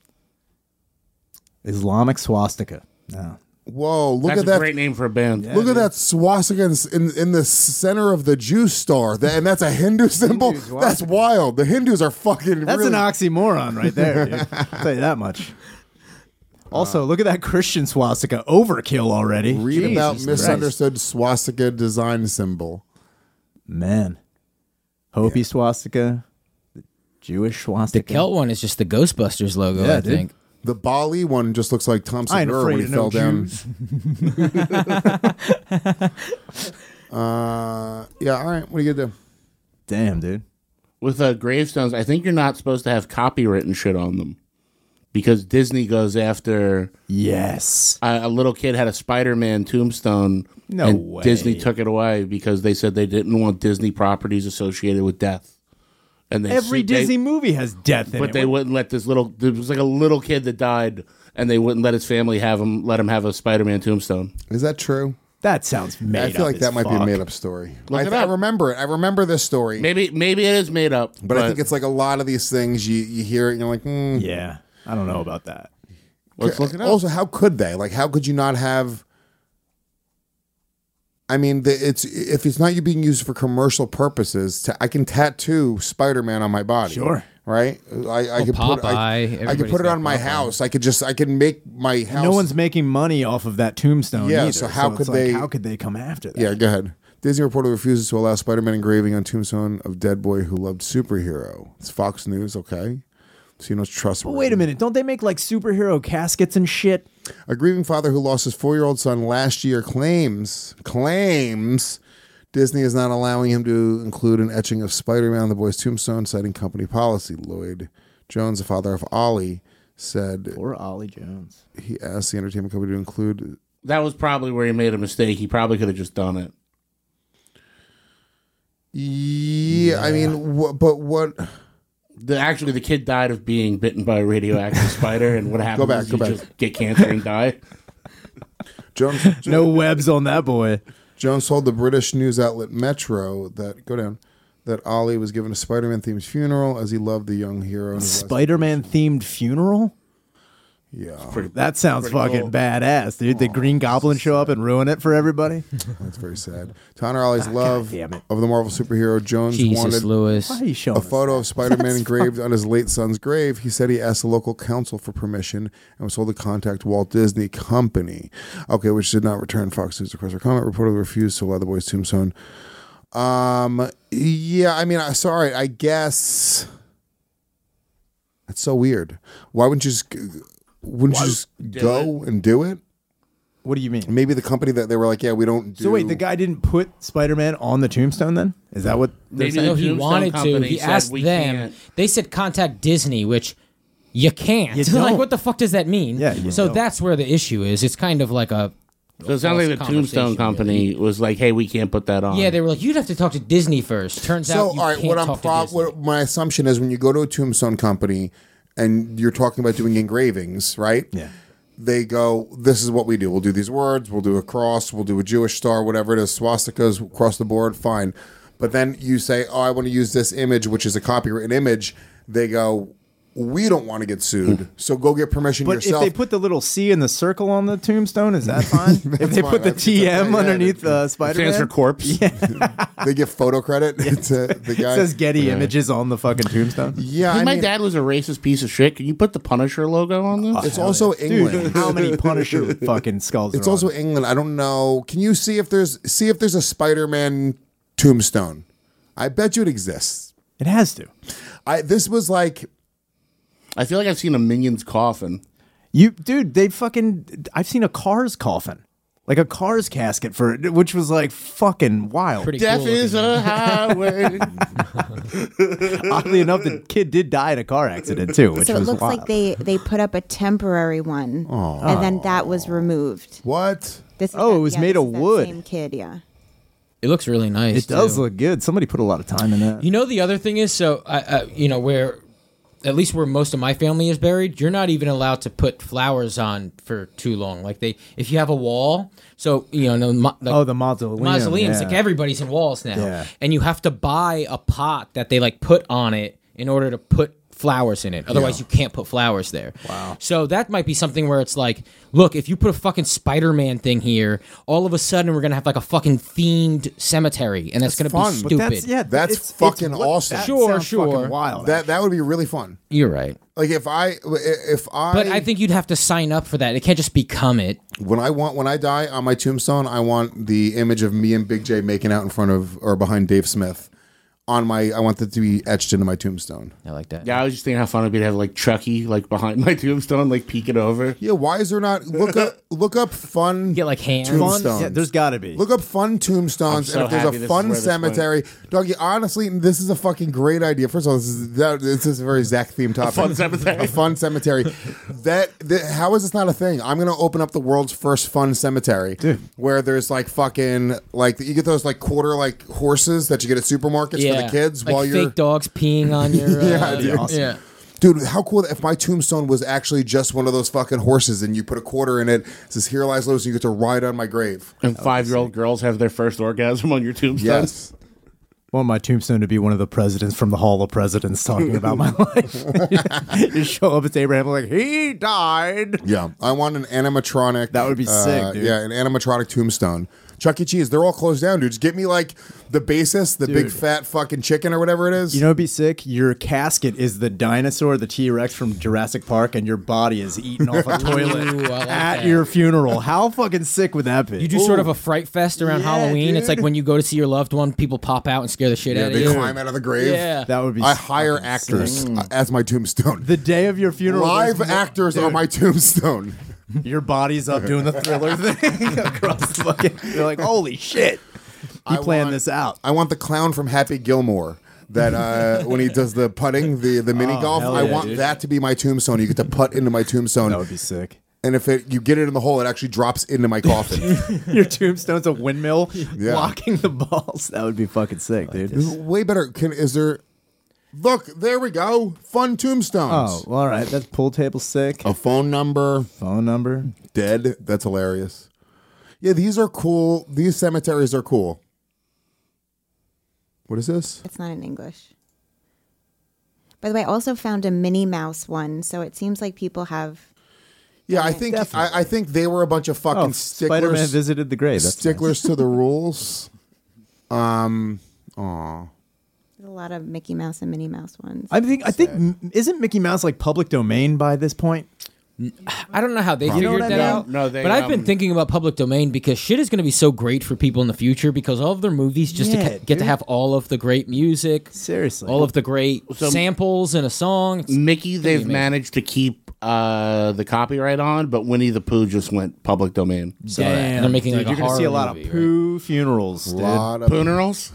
Islamic swastika. No. Whoa! Look That's at a that. great name for a band. Look at that swastika in, in, in the center of the Jew star, That- and that's a Hindu symbol. swastika. That's wild. The Hindus are fucking. That's really, an oxymoron right there, dude. I'll tell you that much. Also, look at that Christian swastika. Overkill already. Read about Jesus Christ. misunderstood swastika design symbol. Man. Hopi swastika, the Jewish The swastika. Celt one is just the Ghostbusters logo, Yeah, I dude. think. The Bali one just looks like Tom I ain't Segura when he afraid of fell no down. uh, yeah, all right. What are you going to do? Damn, dude. With uh, gravestones, I think you're not supposed to have copywritten shit on them because Disney goes after. Yes. A, a little kid had a Spider-Man tombstone. No and way. Disney took it away because they said they didn't want Disney properties associated with death. And they Every sued- they- Disney movie has death in but it. they wouldn't let this little. There was like a little kid that died, and they wouldn't let his family have him. Let him have a Spider-Man tombstone. Is that true? That sounds made I feel up like as that might be a fuck. made up story. Look I, it I up. remember it. I remember this story. Maybe maybe it is made up, But, I think it's like a lot of these things you, you hear it and you're like, hmm. Yeah, I don't know about that. Let's look it up. Also, how could they? Like, how could you not have? I mean, the, it's if it's not you being used for commercial purposes. To, I can tattoo Spider-Man on my body. Sure. Right. I, I Oh, could put I, Popeye. I could Everybody's put it got on my Popeye. house. I could just I could make my house. No one's making money off of that tombstone. Yeah, either, so how it's could like, they- How could they come after that? Yeah, go ahead. Disney reportedly refuses to allow Spider-Man engraving on tombstone of dead boy who loved superhero. It's Fox News, okay? So you know it's trustworthy. But wait a minute, don't they make like superhero caskets and shit? A grieving father who lost his four-year-old son last year claims claims Disney is not allowing him to include an etching of Spider-Man on the boy's tombstone, citing company policy. Lloyd Jones, the father of Ollie, said Or Ollie Jones. he asked the entertainment company to include. that was probably where he made a mistake. He probably could have just done it. Yeah, I mean, wh- but what? The, actually, the kid died of being bitten by a radioactive spider, and what happened back, is go you back. just get cancer and die. Jones, No webs on that boy. Jones told the British news outlet Metro that go down that Ollie was given a Spider-Man themed funeral as he loved the young hero. in his last- Spider-Man themed funeral? Yeah, That sounds pretty fucking cool. badass, dude. The Green Goblin show up and ruin it for everybody. that's very sad. To honor Ollie's Ah, love damn it. of the Marvel superhero, Jones Jesus, wanted Lewis. Why are you showing a photo us of Spider-Man That's engraved on his late son's grave. He said he asked the local council for permission and was told to contact Walt Disney Company. Okay, which did not return Fox News request or comment. Reportedly refused to allow the boy's tombstone. Um, yeah, I mean, I sorry, I guess that's so weird. Why wouldn't you just wouldn't you just go and do it? What do you mean? Maybe the company that they were like, yeah, we don't do. So wait, the guy didn't put Spider-Man on the tombstone then? Is that what they're Maybe saying? No, the he Tombstone wanted to. Company He said, asked "We them. can't." They said contact Disney, which you can't. You like, don't. what the fuck does that mean? Yeah, you so don't. that's where the issue is. It's kind of like a. So it sounds like the false Tombstone conversation, Company really. was like, "Hey, we can't put that on." Yeah, they were like, you'd have to talk to Disney first. Turns So, out you all right, can't what I'm talk prob- to Disney. what my assumption is when you go to a tombstone company and you're talking about doing engravings, right? Yeah. They go, this is what we do. We'll do these words. We'll do a cross. We'll do a Jewish star, whatever it is, swastikas across the board. Fine. But then you say, oh, I want to use this image, which is a copywritten image. They go, we don't want to get sued. So go get permission But yourself. if they put the little C in the circle on the tombstone, is that fine? if they fine. put the That's- T M that's fine. underneath uh, Spider-Man? stands for corpse. they give photo credit to the It guy. says Getty Images on the fucking tombstone. yeah, Hey, I my mean, dad was a racist piece of shit. Can you put the Punisher logo on this? it's also England. Dude, how many Punisher fucking skulls It's are also on? England. I don't know. Can you see if there's see if there's a Spider-Man tombstone? I bet you it exists. It has to. I this was like I feel like I've seen a Minions coffin. You, dude, they fucking. I've seen a Cars coffin, like a Cars casket for it, which was like fucking wild. Pretty Death cool is looking. a highway. Oddly enough, the kid did die in a car accident too, which So it was looks wild. like they they put up a temporary one, and then that was removed. what? This is Oh, that- it was yeah, made this of is that wood. Same kid, yeah. It looks really nice. It does too. look good. Somebody put a lot of time in that. You know, the other thing is, so I, I, you know, where at least where most of my family is buried, you're not even allowed to put flowers on for too long. Like they, if you have a wall, so you know, the, mo- like, Oh, the mausoleum. mausoleums, yeah. like everybody's in walls now, Yeah. and you have to buy a pot that they like put on it in order to put flowers in it. Otherwise, you can't put flowers there. Wow. So that might be something where it's like, look, if you put a fucking Spider-Man thing here, all of a sudden we're gonna have like a fucking themed cemetery, and that's, That's gonna fun. be But stupid. That's yeah. That's it's, fucking it's what- awesome. that Sure, sounds sure. fucking wild. That that would be really fun. You're right. Like if I if I But I think you'd have to sign up for that. It can't just become it. when I want when I die on my tombstone, I want the image of me and Big J making out in front of or behind Dave Smith on my. I want that to be etched into my tombstone. I like that. Yeah, I was just thinking how fun it'd be to have like Chucky like behind my tombstone, like peeking over. Yeah, why is there not look up look up fun Get like hands. tombstones? Yeah, there's got to be. Look up fun tombstones, I'm so and if there's happy a this fun is where this cemetery, Dougie. Honestly, this is a fucking great idea. First of all, this is that, this is a very Zach themed topic. fun cemetery. A fun cemetery. that, that how is this not a thing? I'm gonna open up the world's first fun cemetery, Dude. where there's like fucking like you get those like quarter like horses that you get at supermarkets Yeah. for the kids like while fake you're. dogs peeing on your. Uh, Yeah, dude. awesome. yeah. Dude, how cool if my tombstone was actually just one of those fucking horses and you put a quarter in it, it says here lies Lewis and you get to ride on my grave. And five-year-old girls have their first orgasm on your tombstone. Yes. I want my tombstone to be one of the presidents from the Hall of Presidents talking about my life. You show up, it's Abraham, like, he died. Yeah. I want an animatronic. That would be sick, uh, dude. Yeah, an animatronic tombstone. Chuck E. Cheese, they're all closed down, dude. Just get me like the basis, the Dude. big fat fucking chicken or whatever it is. You know what'd be sick? Your casket is the dinosaur, the T-Rex from Jurassic Park, and your body is eating off a toilet Ooh, I like at that. your funeral. How fucking sick would that be? You do sort of a fright fest around Yeah, Halloween. It's dude. like when you go to see your loved one, people pop out and scare the shit yeah, out they of you. climb out of the grave. Yeah. That would be I hire fucking actors sick. uh, as my tombstone. The day of your funeral. Live there's more- actors are Dude, my tombstone. Your body's up doing the Thriller thing across the fucking. You're like, holy shit. He I planned want- this out. I want the clown from Happy Gilmore that uh, when he does the putting, the, the mini Oh, golf. hell I yeah, want dude. that to be my tombstone. You get to putt into my tombstone. That would be sick. And if it you get it in the hole, it actually drops into my coffin. Your tombstone's a windmill Yeah. blocking the balls. That would be fucking sick, dude. This is way better. Can is there? Look, there we go. Fun tombstones. Oh, well, all right. That's pool table sick. A phone number. Phone number. Dead. That's hilarious. Yeah, these are cool. These cemeteries are cool. What is this? It's not in English. By the way, I also found a Minnie Mouse one, so it seems like people have. Yeah, I think I, I think they were a bunch of fucking Oh, sticklers. Spider-Man visited the grave. That's sticklers to the rules. Um. Aw. There's a lot of Mickey Mouse and Minnie Mouse ones. I think. I think. m- Isn't Mickey Mouse like public domain by this point? I don't know how they You know figured what I that mean? out. No, they, but I've been um, thinking about public domain because shit is going to be so great for people in the future because all of their movies just to Yeah, ca- get to dude. have all of the great music, Seriously. all of the great So- samples in a song. It's Mickey, gonna be they've amazing. managed to keep uh, the copyright on, but Winnie the Pooh just went public domain. Saw that. And they're making dude, like a you're gonna see a horror lot movie, of poo funerals. A Dude. lot of. Funerals?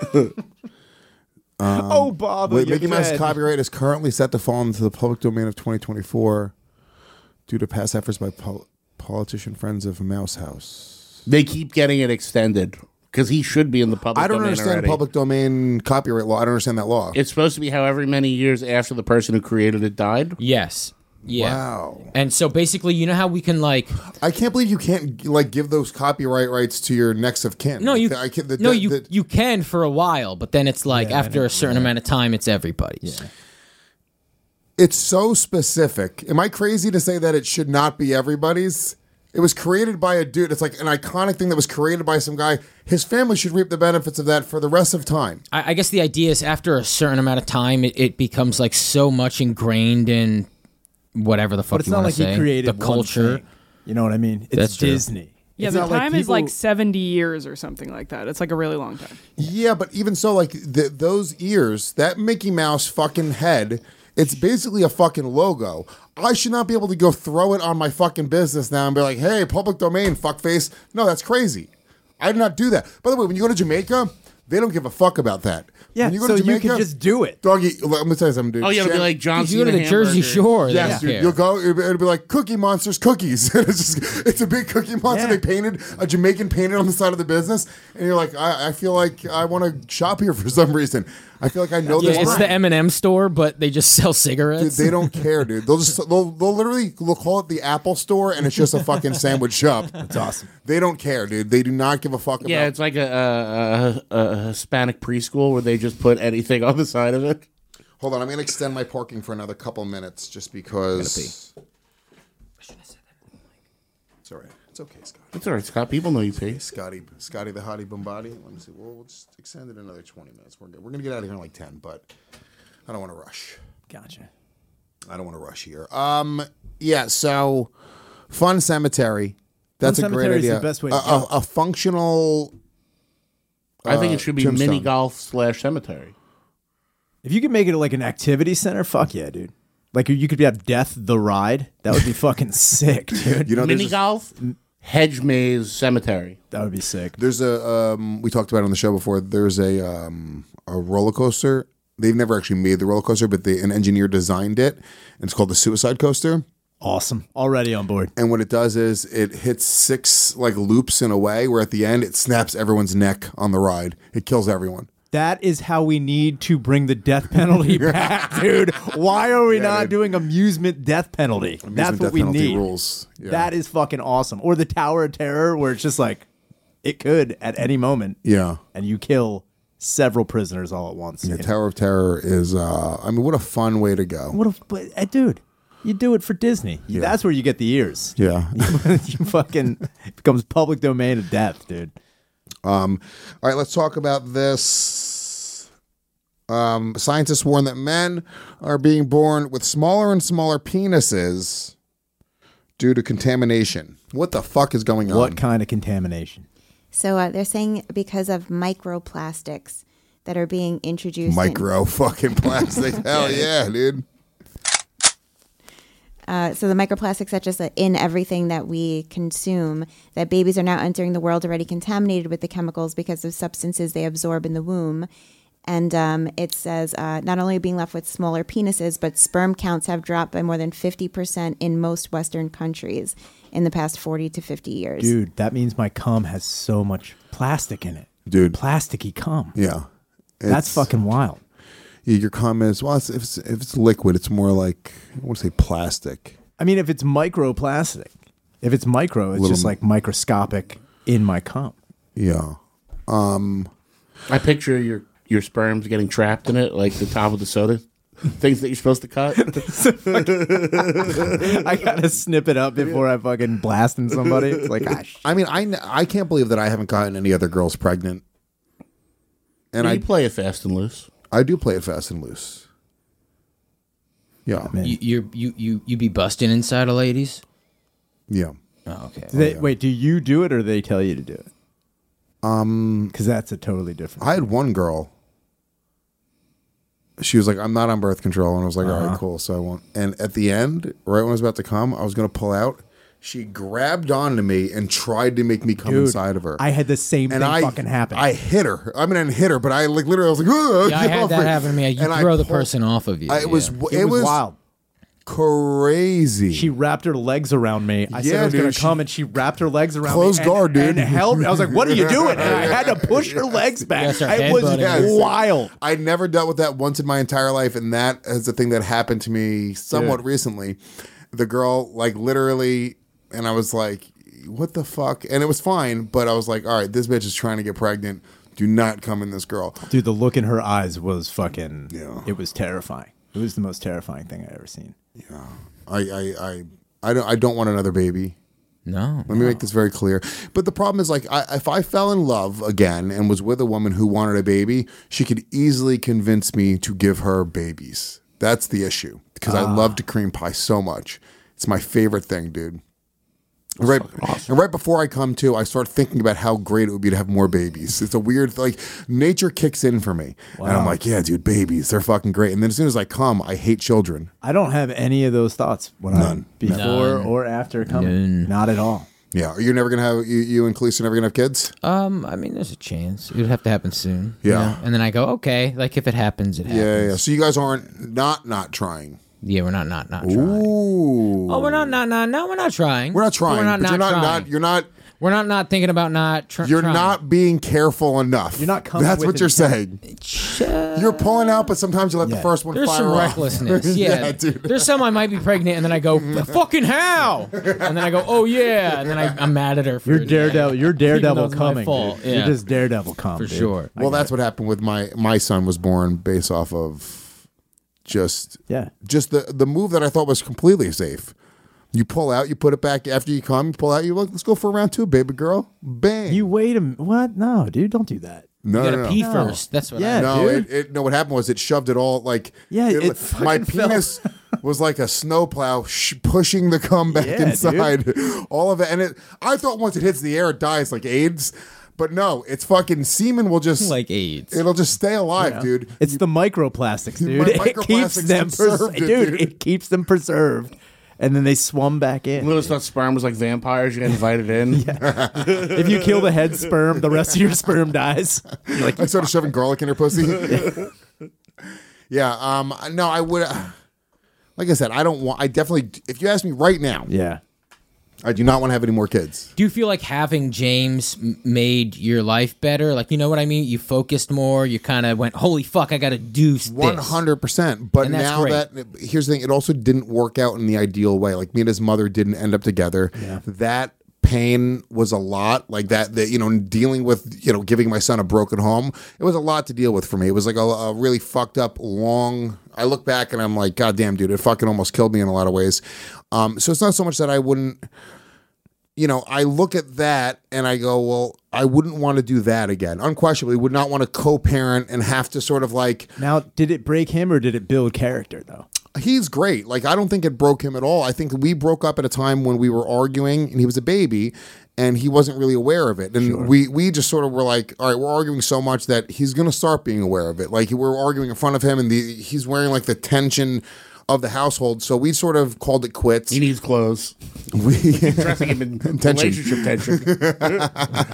oh, Bob, Wait, you're Mickey Mouse dead. copyright is currently set to fall into the public domain of twenty twenty-four due to past efforts by pol- politician friends of Mouse House. They keep getting it extended because he should be in the public I don't domain understand already. public domain copyright law. I don't understand that law. It's supposed to be however many years after the person who created it died. Yes. Yeah. Wow. And so basically, you know how we can like I can't believe you can't like give those copyright rights to your next of kin. no you I can't, the, no the- you the- you can for a while, but then it's like Yeah, I after know, a certain amount of time, it's everybody's. It's so specific. Am I crazy to say that it should not be everybody's? It was created by a dude. It's like an iconic thing that was created by some guy. His family should reap the benefits of that for the rest of time. I, I guess the idea is after a certain amount of time, it, it becomes like so much ingrained in whatever the fuck But it's you not want like to say. he created the one culture. thing. You know what I mean? It's That's true. Disney. Yeah, It's the not like time is like people- seventy years or something like that. It's like a really long time. Yeah, but even so, like th those ears, that Mickey Mouse fucking head, it's basically a fucking logo. I should not be able to go throw it on my fucking business now and be like, hey, public domain, fuckface. No, that's crazy. I did not do that. By the way, when you go to Jamaica, they don't give a fuck about that. Yeah, when you go so to you Jamaica, can just do it. Doggy, let me tell you something, dude. Oh, yeah, it'll be Shan- like John If you go to Cena the Jersey hamburger. Shore, they Yes, don't dude. care. You'll go. It'll be, it'll be like Cookie Monsters cookies. it's just it's a big Cookie Monster. Yeah. They painted a Jamaican painted on the side of the business, and you're like, I, I feel like I want to shop here for some reason. I feel like I know Yeah, this. it's the brand. M and M store, but they just sell Dude, cigarettes. they don't care, dude. They'll just they'll, they'll literally they'll call it the Apple Store, and it's just a fucking sandwich shop. That's awesome. They don't care, dude. They do not give a fuck Yeah, about. it's like a, a, a, a Hispanic preschool where they just put anything on the side of it. Hold on, I'm gonna extend my parking for another couple minutes just because. It's all right. It's okay, Scott. It's all right, Scott. People know you pay. Scotty, Scotty the Hottie Bombati. Let me see. Well, we'll just extend it another twenty minutes. We're good. We're gonna get out of here in like ten, but I don't want to rush. Gotcha. I don't want to rush here. Um, yeah. So, Fun Cemetery. That's Fun a great Cemetery is idea. the best way a, to go. a, a functional. I think uh, it should be tombstone. mini golf slash cemetery. If you could make it like an activity center, fuck yeah, dude. Like you could have Death the Ride. That would be fucking sick, dude. You know, mini golf, hedge maze, cemetery. That would be sick. There's a um, we talked about it on the show before. There's a um, a roller coaster. They've never actually made the roller coaster, but they, an engineer designed it. And it's called the Suicide Coaster. Awesome. Already on board. And what it does is it hits six like loops in a way where at the end it snaps everyone's neck on the ride. It kills everyone. That is how we need to bring the death penalty back, dude. Why are we Yeah, not dude. doing amusement death penalty? Amusement That's death what we penalty need. rules. Yeah. That is fucking awesome. Or the Tower of Terror, where it's just like it could at any moment. Yeah. And you kill several prisoners all at once. Yeah, You know? Tower of Terror is, uh, I mean, what a fun way to go. What a, but, uh, dude, you do it for Disney. Yeah. That's where you get the ears. Yeah. you fucking it becomes public domain of death, dude. Um, all right, let's talk about this. Um, scientists warn that men are being born with smaller and smaller penises due to contamination. What the fuck is going on? What kind of contamination? So uh, they're saying because of microplastics that are being introduced. Micro fucking plastic. Hell yeah, dude. Uh, so the microplastics that just uh, in everything that we consume, that babies are now entering the world already contaminated with the chemicals because of substances they absorb in the womb. And um, it says uh, not only being left with smaller penises, but sperm counts have dropped by more than fifty percent in most Western countries in the past forty to fifty years. Dude, that means my cum has so much plastic in it. Dude. Plasticky cum. Yeah. That's It's- fucking wild. Your comment is, well, it's, if, it's, if it's liquid, it's more like, I want to say plastic. I mean, if it's microplastic, if it's micro, it's Little- just like microscopic in my cum. Yeah. Um, I picture your your sperms getting trapped in it, like the top of the soda. Things that you're supposed to cut. I gotta snip it up before I fucking blasting somebody. It's like, gosh. I mean, I, n- I can't believe that I haven't gotten any other girls pregnant. And You I play it fast and loose. I do play it fast and loose. Yeah. You you you you you be busting inside of ladies? Yeah. Oh, okay. Do they, Wait, do you do it or they tell you to do it? Um, because that's a totally different. I had one girl. She was like, I'm not on birth control. And I was like, all Uh-huh. right, cool. So I won't. And at the end, right when I was about to come, I was going to pull out. She grabbed onto me and tried to make me come Dude, inside of her. I had the same and thing I, fucking happen. I hit her. I mean, I didn't hit her, but I like literally, I was like, "Ugh, Yeah, I get had off that me." happen to me. You And I throw the pulled- person off of you. I, it was, yeah. it, was wild. Crazy. She wrapped her legs around me. I said Yeah, I was going dude, to come, she- and she wrapped her legs around Close me. guard, and, dude. And held me. I was like, what are you doing? And I had to push her legs back. Yes, her It was headbutting. Yes. wild. I never dealt with that once in my entire life, and that is the thing that happened to me somewhat Dude. recently. The girl, like, literally, and I was like, what the fuck? And it was fine, but I was like, all right, this bitch is trying to get pregnant. Do not come in this girl. Dude, the look in her eyes was fucking, Yeah. it was terrifying. It was the most terrifying thing I ever seen. Yeah. I, I, I, I don't, I don't want another baby. No. Let me make this very clear. But the problem is, like, I, if I fell in love again and was with a woman who wanted a baby, she could easily convince me to give her babies. That's the issue. Because I love to cream pie so much. It's my favorite thing, dude. Right, and right before I come to, I start thinking about how great it would be to have more babies. It's a weird, like, nature kicks in for me, and I'm Wow. like, yeah, dude, babies, they're fucking great. And then as soon as I come, I hate children. I don't have any of those thoughts when None. I before None. or after coming. None. Not at all. Yeah, you're never gonna have you, you and Khaleesi are never gonna have kids. Um, I mean, there's a chance. It would have to happen soon. Yeah. you know? And then I go, okay, like if it happens, it happens. Yeah, yeah. So you guys aren't not not trying. Yeah, we're not not not trying. Ooh. Oh, we're not not not no, we're not trying. We're not trying. We're not but not you're not, trying. not you're not We're not not thinking about not tr- you're trying. not being careful enough. You're not coming That's with what you're intent. saying. You're pulling out, but sometimes you let the Yeah. first one There's fire some off. recklessness. Yeah, dude. There's some I might be pregnant, and then I go, fucking how? And then I go, oh yeah, and then I, I'm mad at her. For You're it. daredevil. You're Even though daredevil it's my coming. fault. Dude. Yeah. You're just daredevil come For dude. sure. Well, that's what happened with my my son was born based off of just Yeah. just the the move that I thought was completely safe. You pull out, you put it back after you come, you pull out, you look, let's go for round two, baby girl. Bang. You wait a minute. What? No, dude, don't do that. no, You gotta no, no. pee No. first. That's what. Yeah, I No, dude. it, it no. What happened was it shoved it all like Yeah, it my fucking fell. penis was like a snowplow sh- pushing the cum back Yeah, inside, all of it. And it, I thought once it hits the air, it dies like AIDS. But no, it's fucking semen will just like AIDS. It'll just stay alive, Yeah. dude. It's the microplastics, dude. Mi- It keeps microplastics them pres- conserved it, dude, dude. It keeps them preserved, and then they swum back in. Lewis thought sperm was like vampires. You get invited in. If you kill the head sperm, the rest of your sperm dies. You're like, I started shoving garlic in her pussy. yeah. Um. No, I would. Like I said, I don't want. I definitely. If you ask me right now, yeah, I do not want to have any more kids. Do you feel like having James m- made your life better? Like, you know what I mean? You focused more. You kind of went, holy fuck, I got to do this. One hundred percent. But And that's now great. that here's the thing, it also didn't work out in the ideal way. Like me and his mother didn't end up together. Yeah. That pain was a lot. Like that. That you know, dealing with you know, giving my son a broken home. It was a lot to deal with for me. It was like a, a really fucked up, long. I look back and I'm like, God damn, dude, it fucking almost killed me in a lot of ways. Um, so it's not so much that I wouldn't. You know, I look at that and I go, well, I wouldn't want to do that again. Unquestionably, would not want to co-parent and have to sort of like. now, did it break him or did it build character though? He's great. Like, I don't think it broke him at all. I think we broke up at a time when we were arguing and he was a baby and he wasn't really aware of it. And Sure. we, we just sort of were like, all right, we're arguing so much that he's going to start being aware of it. Like, we're arguing in front of him and the, he's wearing like the tension of the household. So we sort of called it quits. He needs clothes. We Dressing him in Tension. relationship tension.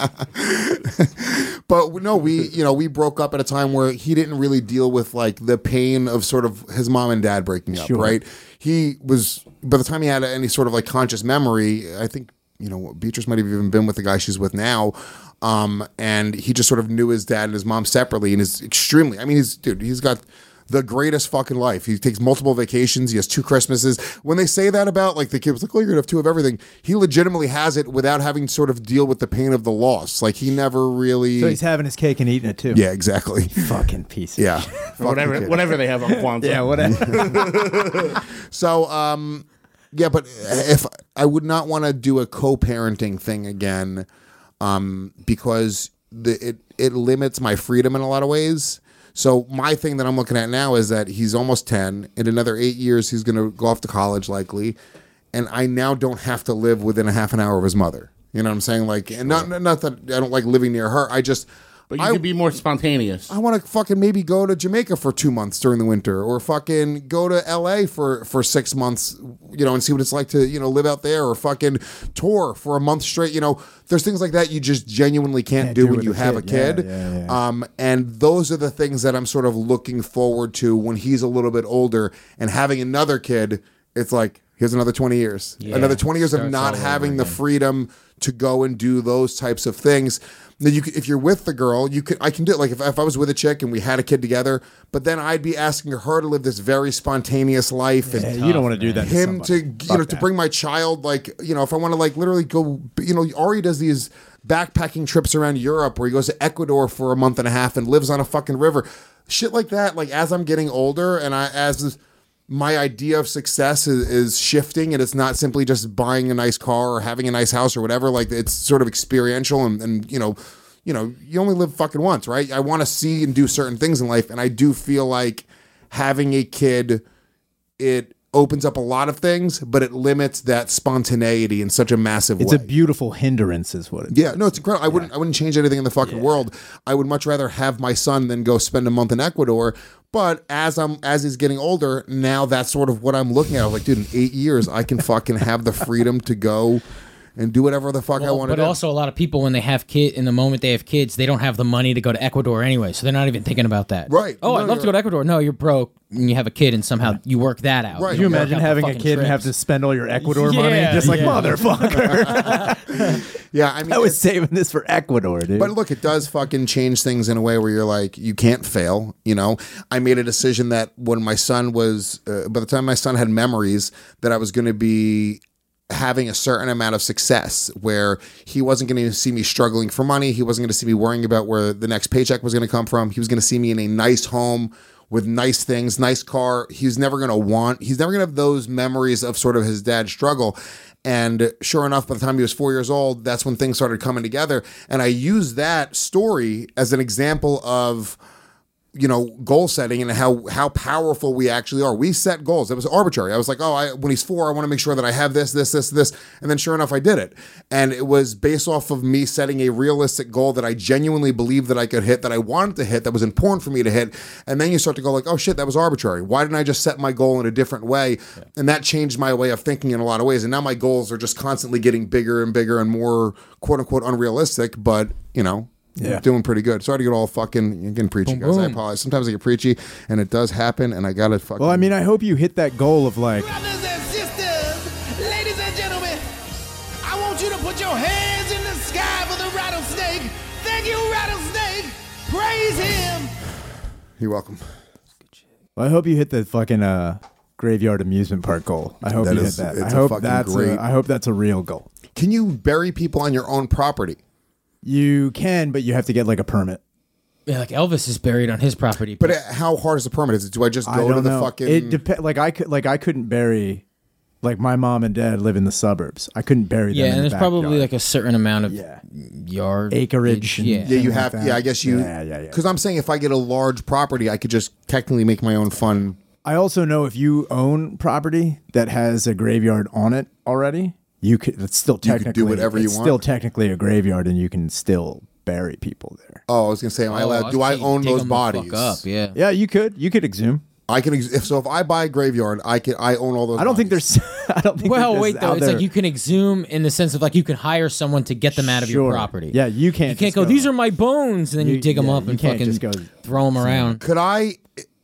But no, we, you know, we broke up at a time where he didn't really deal with like the pain of sort of his mom and dad breaking up, Sure. right? He was, by the time he had any sort of like conscious memory, I think, you know, Beatrice might have even been with the guy she's with now. Um, and he just sort of knew his dad and his mom separately and is extremely, I mean, he's, dude, he's got the greatest fucking life. He takes multiple vacations. He has two Christmases. When they say that about like the kids, like, oh, you're gonna have two of everything. He legitimately has it without having to sort of deal with the pain of the loss. Like he never really. So he's having his cake and eating it too. Yeah, exactly. Fucking piece. Of Yeah. shit. Fucking whatever, kid. whatever they have on Kwanzaa. Yeah, whatever. So, um, yeah, but if I would not want to do a co-parenting thing again, um, because the, it it limits my freedom in a lot of ways. So my thing that I'm looking at now is that he's almost ten. In another eight years, he's going to go off to college likely, and I now don't have to live within a half an hour of his mother. You know what I'm saying? Like, and not not that I don't like living near her. I just. But you I, could be more spontaneous. I want to fucking maybe go to Jamaica for two months during the winter, or fucking go to L A for, for six months, you know, and see what it's like to, you know, live out there, or fucking tour for a month straight. You know, there's things like that you just genuinely can't, Can't do do when with you a have kid. a kid. Yeah, yeah, yeah. Um, and those are the things that I'm sort of looking forward to when he's a little bit older and having another kid. It's like, here's another twenty years, Yeah. another twenty years of Starts not all over having the again. freedom to go and do those types of things. Now you could, if you're with the girl, you could I can do it. Like if, if I was with a chick and we had a kid together, but then I'd be asking her to live this very spontaneous life, Yeah, and you don't want to do that. him to, to somebody. you Fuck know to that. bring my child, like, you know, if I want to like literally go, you know, Ari does these backpacking trips around Europe where he goes to Ecuador for a month and a half and lives on a fucking river, shit like that. Like as I'm getting older and I as my idea of success is, is shifting, and it's not simply just buying a nice car or having a nice house or whatever. Like it's sort of experiential, and, and you know, you know, you only live fucking once, right? I want to see and do certain things in life, and I do feel like having a kid, it opens up a lot of things, but it limits that spontaneity in such a massive It's way. a beautiful hindrance, is what it is. Yeah, no, it's incredible. I wouldn't, I wouldn't change anything in the fucking world. I would much rather have my son than go spend a month in Ecuador. But as I'm, as he's getting older, now that's sort of what I'm looking at. I was like, dude, in eight years, I can fucking have the freedom to go and do whatever the fuck I Well, want to but do. also, a lot of people, when they have kid, in the moment they have kids, they don't have the money to go to Ecuador anyway, so they're not even thinking about that. Right. Oh, No, I'd love you're to go to Ecuador. No, you're broke, and you have a kid, and somehow you work that out. Right. Could you Yeah. imagine Work out the having a fucking kid and have to trips. spend all your Ecuador money? Yeah, Just like, yeah. motherfucker. Yeah, I mean, I was it's- saving this for Ecuador, dude. But look, it does fucking change things in a way where you're like, you can't fail. You know, I made a decision that when my son was, uh, by the time my son had memories, that I was going to be having a certain amount of success where he wasn't going to see me struggling for money. He wasn't going to see me worrying about where the next paycheck was going to come from. He was going to see me in a nice home with nice things, nice car. He's never going to want, he's never going to have those memories of sort of his dad's struggle. And sure enough, by the time he was four years old, that's when things started coming together. And I used that story as an example of you know, goal setting and how how powerful we actually are. We set goals. It was arbitrary. I was like, oh, I, when he's four, I want to make sure that I have this, this, this, this. And then sure enough, I did it. And it was based off of me setting a realistic goal that I genuinely believed that I could hit, that I wanted to hit, that was important for me to hit. And then you start to go like, oh shit, that was arbitrary. Why didn't I just set my goal in a different way? Yeah. And that changed my way of thinking in a lot of ways. And now my goals are just constantly getting bigger and bigger and more quote unquote unrealistic, but you know, yeah, doing pretty good. Sorry to get all fucking again preachy, guys. I apologize. Sometimes I get preachy, and it does happen, and I gotta fucking. Well, I mean, I hope you hit that goal of like. Brothers and sisters, ladies and gentlemen, I want you to put your hands in the sky for the rattlesnake. Thank you, rattlesnake. Praise him. You're welcome. Well, I hope you hit the fucking uh, graveyard amusement park goal. I hope That you is- hit that. it's I a hope fucking that's. great- A, I hope that's a real goal. Can you bury people on your own property? You can, but you have to get like a permit. Yeah, like Elvis is buried on his property. But uh, how hard is the permit? Is it, do I just I go don't to the know. fucking? It depends. Like I could, like I couldn't bury, like my mom and dad live in the suburbs. I couldn't bury them. yeah, in and the there's probably backyard. like a certain amount of Yeah. yard acreage. and Yeah, yeah, you things have. like that. yeah, I guess you. Yeah, yeah, yeah. Because I'm saying if I get a large property, I could just technically make my own fun. I also know if you own property that has a graveyard on it already, you could. It's still You could do technically whatever you it's want? Still technically a graveyard, and you can still bury people there. Oh, I was gonna say, am I Oh, allowed? I Do was I saying own dig those 'em the fuck bodies? up, yeah. Yeah, you could. You could exhume. I can. Ex- if so, if I buy a graveyard, I can. I own all those. I don't think bodies. there's. I don't think. Well, there's wait though. out It's there- like you can exhume in the sense of like you can hire someone to get them out of your Sure. property. Yeah, you can't. You can't just go. These are my bones, and then you, You- dig them yeah, up you and can't fucking just go throw them around. Could I,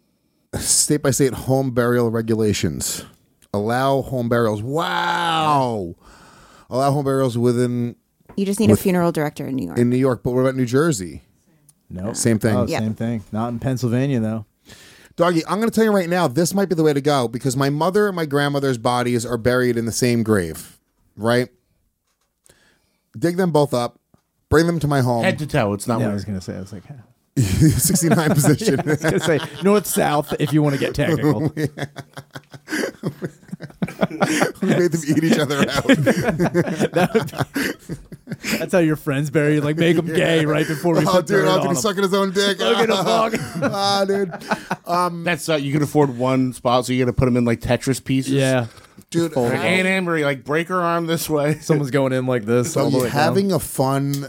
state by state, home burial regulations allow home burials? Wow, allow home burials within You just need With- a funeral director in New York. in New York. But what about New Jersey? No, Same thing. Oh, Yeah. same thing. Not in Pennsylvania though. Doggy, I'm going to tell you right now, this might be the way to go because my mother and my grandmother's bodies are buried in the same grave, right? Dig them both up, bring them to my home. Head to toe. It's not Yeah, I weird. was gonna say. I was like, sixty-nine position. I was gonna say north south if you want to get technical. We made them eat each other out. That's how your friends bury you. Like make them gay right before we Oh, put dude, dirt Anthony on 'em. sucking his own dick. Look at him, dog. Ah, dude. Um, That's uh, you can afford one spot, so you got to put them in like Tetris pieces. Yeah, dude, Like, how- Aunt Amber, like break her arm this way. someone's going in like this. so all the you way down. having a fun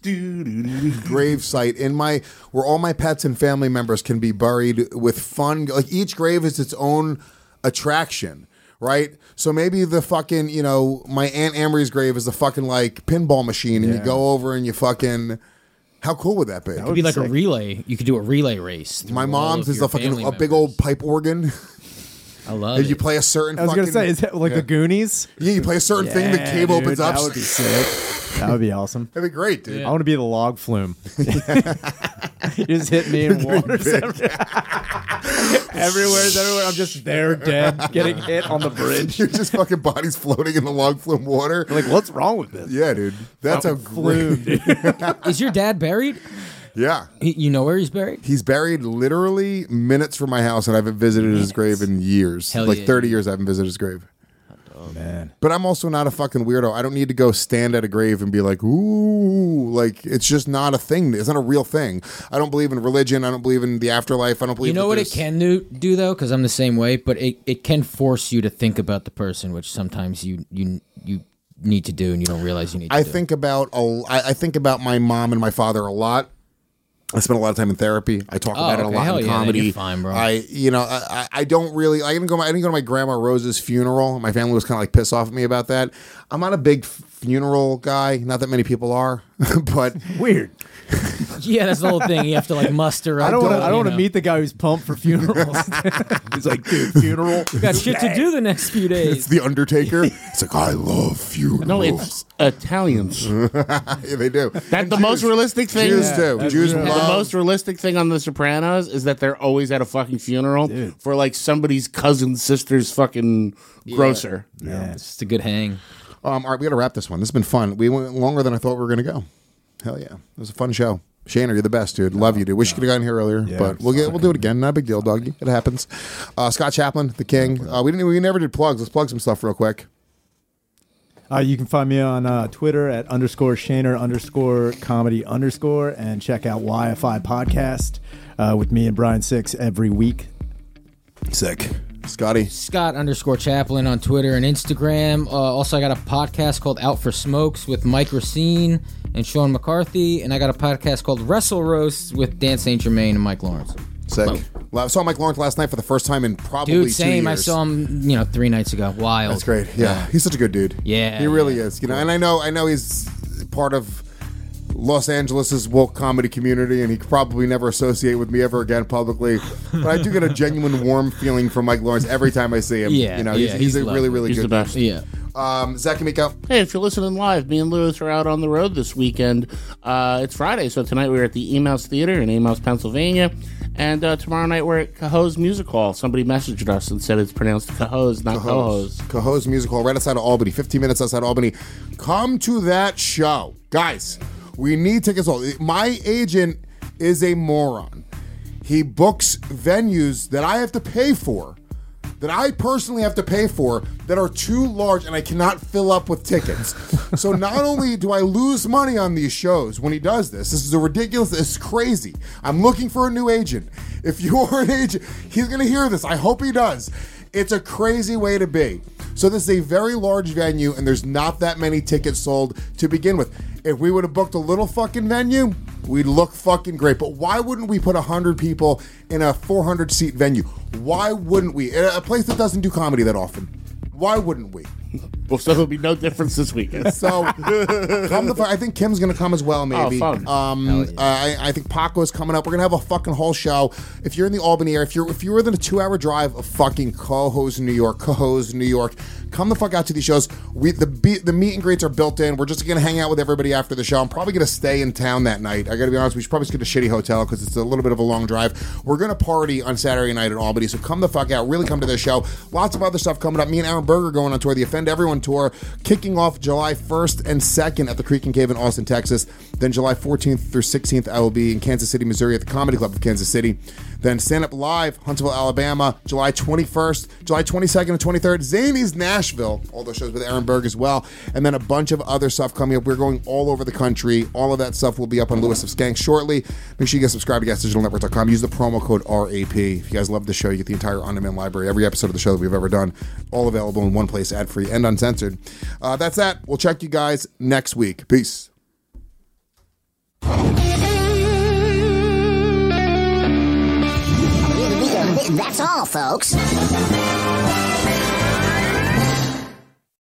grave site in my where all my pets and family members can be buried with fun. Like each grave is its own attraction, right? So maybe the fucking, you know, my Aunt Amory's grave is the fucking like pinball machine, and Yeah. you go over and you fucking. How cool would that be? It could be like a relay. You could do a relay race. through My all mom's of is your a fucking family a big old pipe organ. I love And it. you play a certain. I was fucking, gonna say, is that like yeah. the Goonies? Yeah, you play a certain thing. The Yeah, cave dude, opens up. That would be sick. That would be awesome. That'd be great, dude. I want to be the log flume. You just hit me in waters everywhere. Everywhere's everywhere. I'm just there, dead, getting hit on the bridge. You're just fucking bodies floating in the log flume water. Like, what's wrong with this? Yeah, dude. That's a Flume, great. dude. Is your dad buried? Yeah. He, you know where he's buried? He's buried literally minutes from my house, and I haven't visited his grave in years. Hell like yeah, thirty dude. years I haven't visited his grave. Oh, man. But I'm also not a fucking weirdo. I don't need to go stand at a grave and be like, ooh, like it's just not a thing. It's not a real thing. I don't believe in religion. I don't believe in the afterlife. I don't believe You know that what it there's- can do, do though, because I'm the same way. But it, it can force you to think about the person, which sometimes you you you need to do, and you don't realize you need. to I do. think about a, I I think about my mom and my father a lot. I spend a lot of time in therapy. I talk Oh, about it a okay. lot Hell in yeah, then comedy. you're fine, bro. I, you know, I, I- I don't really. I didn't go. I didn't go to my grandma Rose's funeral. My family was kind of like pissed off at me about that. I'm not a big funeral guy. Not that many people are, but Weird. Yeah, that's the whole thing. You have to like muster. I don't want to. I don't want to know. meet the guy who's pumped for funerals. He's like, dude, funeral. We got shit to do the next few days. it's the Undertaker. It's like I love funerals. No, it's Italians. yeah, they do. That's the most realistic thing. Jews do. that's Jews true. The love. most realistic thing on The Sopranos is that they're always at a fucking funeral Dude. for like somebody's cousin's sister's fucking grocer. Yeah. It's just a good hang. Um, all right, we got to wrap this one. This has been fun. We went longer than I thought we were going to go. Hell yeah, it was a fun show. Shaner, you're the best, dude. Love you, dude. Wish you could have gotten here earlier, Yeah, but we'll get we'll do it again. Not a big deal, doggy. It happens. Uh, Scott Chaplin, the king. Uh, we didn't. We never did plugs. Let's plug some stuff real quick. Uh, you can find me on uh, Twitter at underscore Shaner underscore comedy underscore and check out Y F I podcast. uh, with me and Brian Six every week. Sick. Scotty. Scott underscore Chaplin on Twitter and Instagram. Uh, also, I got a podcast called Out for Smokes with Mike Racine and Sean McCarthy. And I got a podcast called Wrestle Roasts with Dan Saint Germain and Mike Lawrence. Sick. Well, I saw Mike Lawrence last night for the first time in probably Dude, two same. years. I saw him, you know, three nights ago. Wild. That's great. Yeah. yeah. He's such a good dude. Yeah. He really is. You know, and I know I know he's part of Los Angeles' woke comedy community, and he could probably never associate with me ever again publicly. But I do get a genuine warm feeling from Mike Lawrence every time I see him. Yeah, you know, yeah, he's, he's, he's a really, really He's good the best. dude. Yeah. Um, Zach and Miko. Hey, if you're listening live, me and Lewis are out on the road this weekend. Uh, it's Friday, so tonight we're at the Emaus Theater in Emaus, Pennsylvania. And uh, tomorrow night we're at Cahoe's Music Hall. Somebody messaged us and said it's pronounced Cahoe's, not Cahoe's. Cahoe's Music Hall, right outside of Albany, fifteen minutes outside Albany. Come to that show. Guys, we need tickets all. My agent is a moron. He books venues that I have to pay for, that I personally have to pay for, that are too large and I cannot fill up with tickets. So not only do I lose money on these shows when he does this, this is a ridiculous, it's crazy. I'm looking for a new agent. If you're an agent, he's going to hear this. I hope he does. It's a crazy way to be. So this is a very large venue and there's not that many tickets sold to begin with. If we would have booked a little fucking venue, we'd look fucking great. But why wouldn't we put one hundred people in a four hundred seat venue? Why wouldn't we? A place that doesn't do comedy that often. Why wouldn't we? Well, so there'll be no difference this weekend. So, come the, I think Kim's going to come as well, maybe. Oh, fun. Um, yeah. I, I think Paco's coming up. We're going to have a fucking whole show. If you're in the Albany area, if you're if you're within a two-hour drive of fucking Cohoes, New York, Cohoes, New York, come the fuck out to these shows. We the be, the meet and greets are built in. We're just going to hang out with everybody after the show. I'm probably going to stay in town that night. I got to be honest, we should probably get a shitty hotel because it's a little bit of a long drive. We're going to party on Saturday night in Albany, so come the fuck out. Really come to this show. Lots of other stuff coming up. Me and Aaron Berger going on tour, the Offend Everyone tour, kicking off July first and second at the Creek and Cave in Austin, Texas. Then July fourteenth through sixteenth, I will be in Kansas City, Missouri at the Comedy Club of Kansas City. Then Stand Up Live, Huntsville, Alabama, July twenty-first, July twenty-second and twenty-third, Zany's Nashville, all those shows with Aaron Berg as well. And then a bunch of other stuff coming up. We're going all over the country. All of that stuff will be up on Lewis of Skank shortly. Make sure you guys subscribe to gas digital network dot com. Use the promo code R A P. If you guys love the show, you get the entire on-demand library, every episode of the show that we've ever done, all available in one place, ad-free and uncensored. Uh, that's that. We'll check you guys next week. Peace. That's all, folks.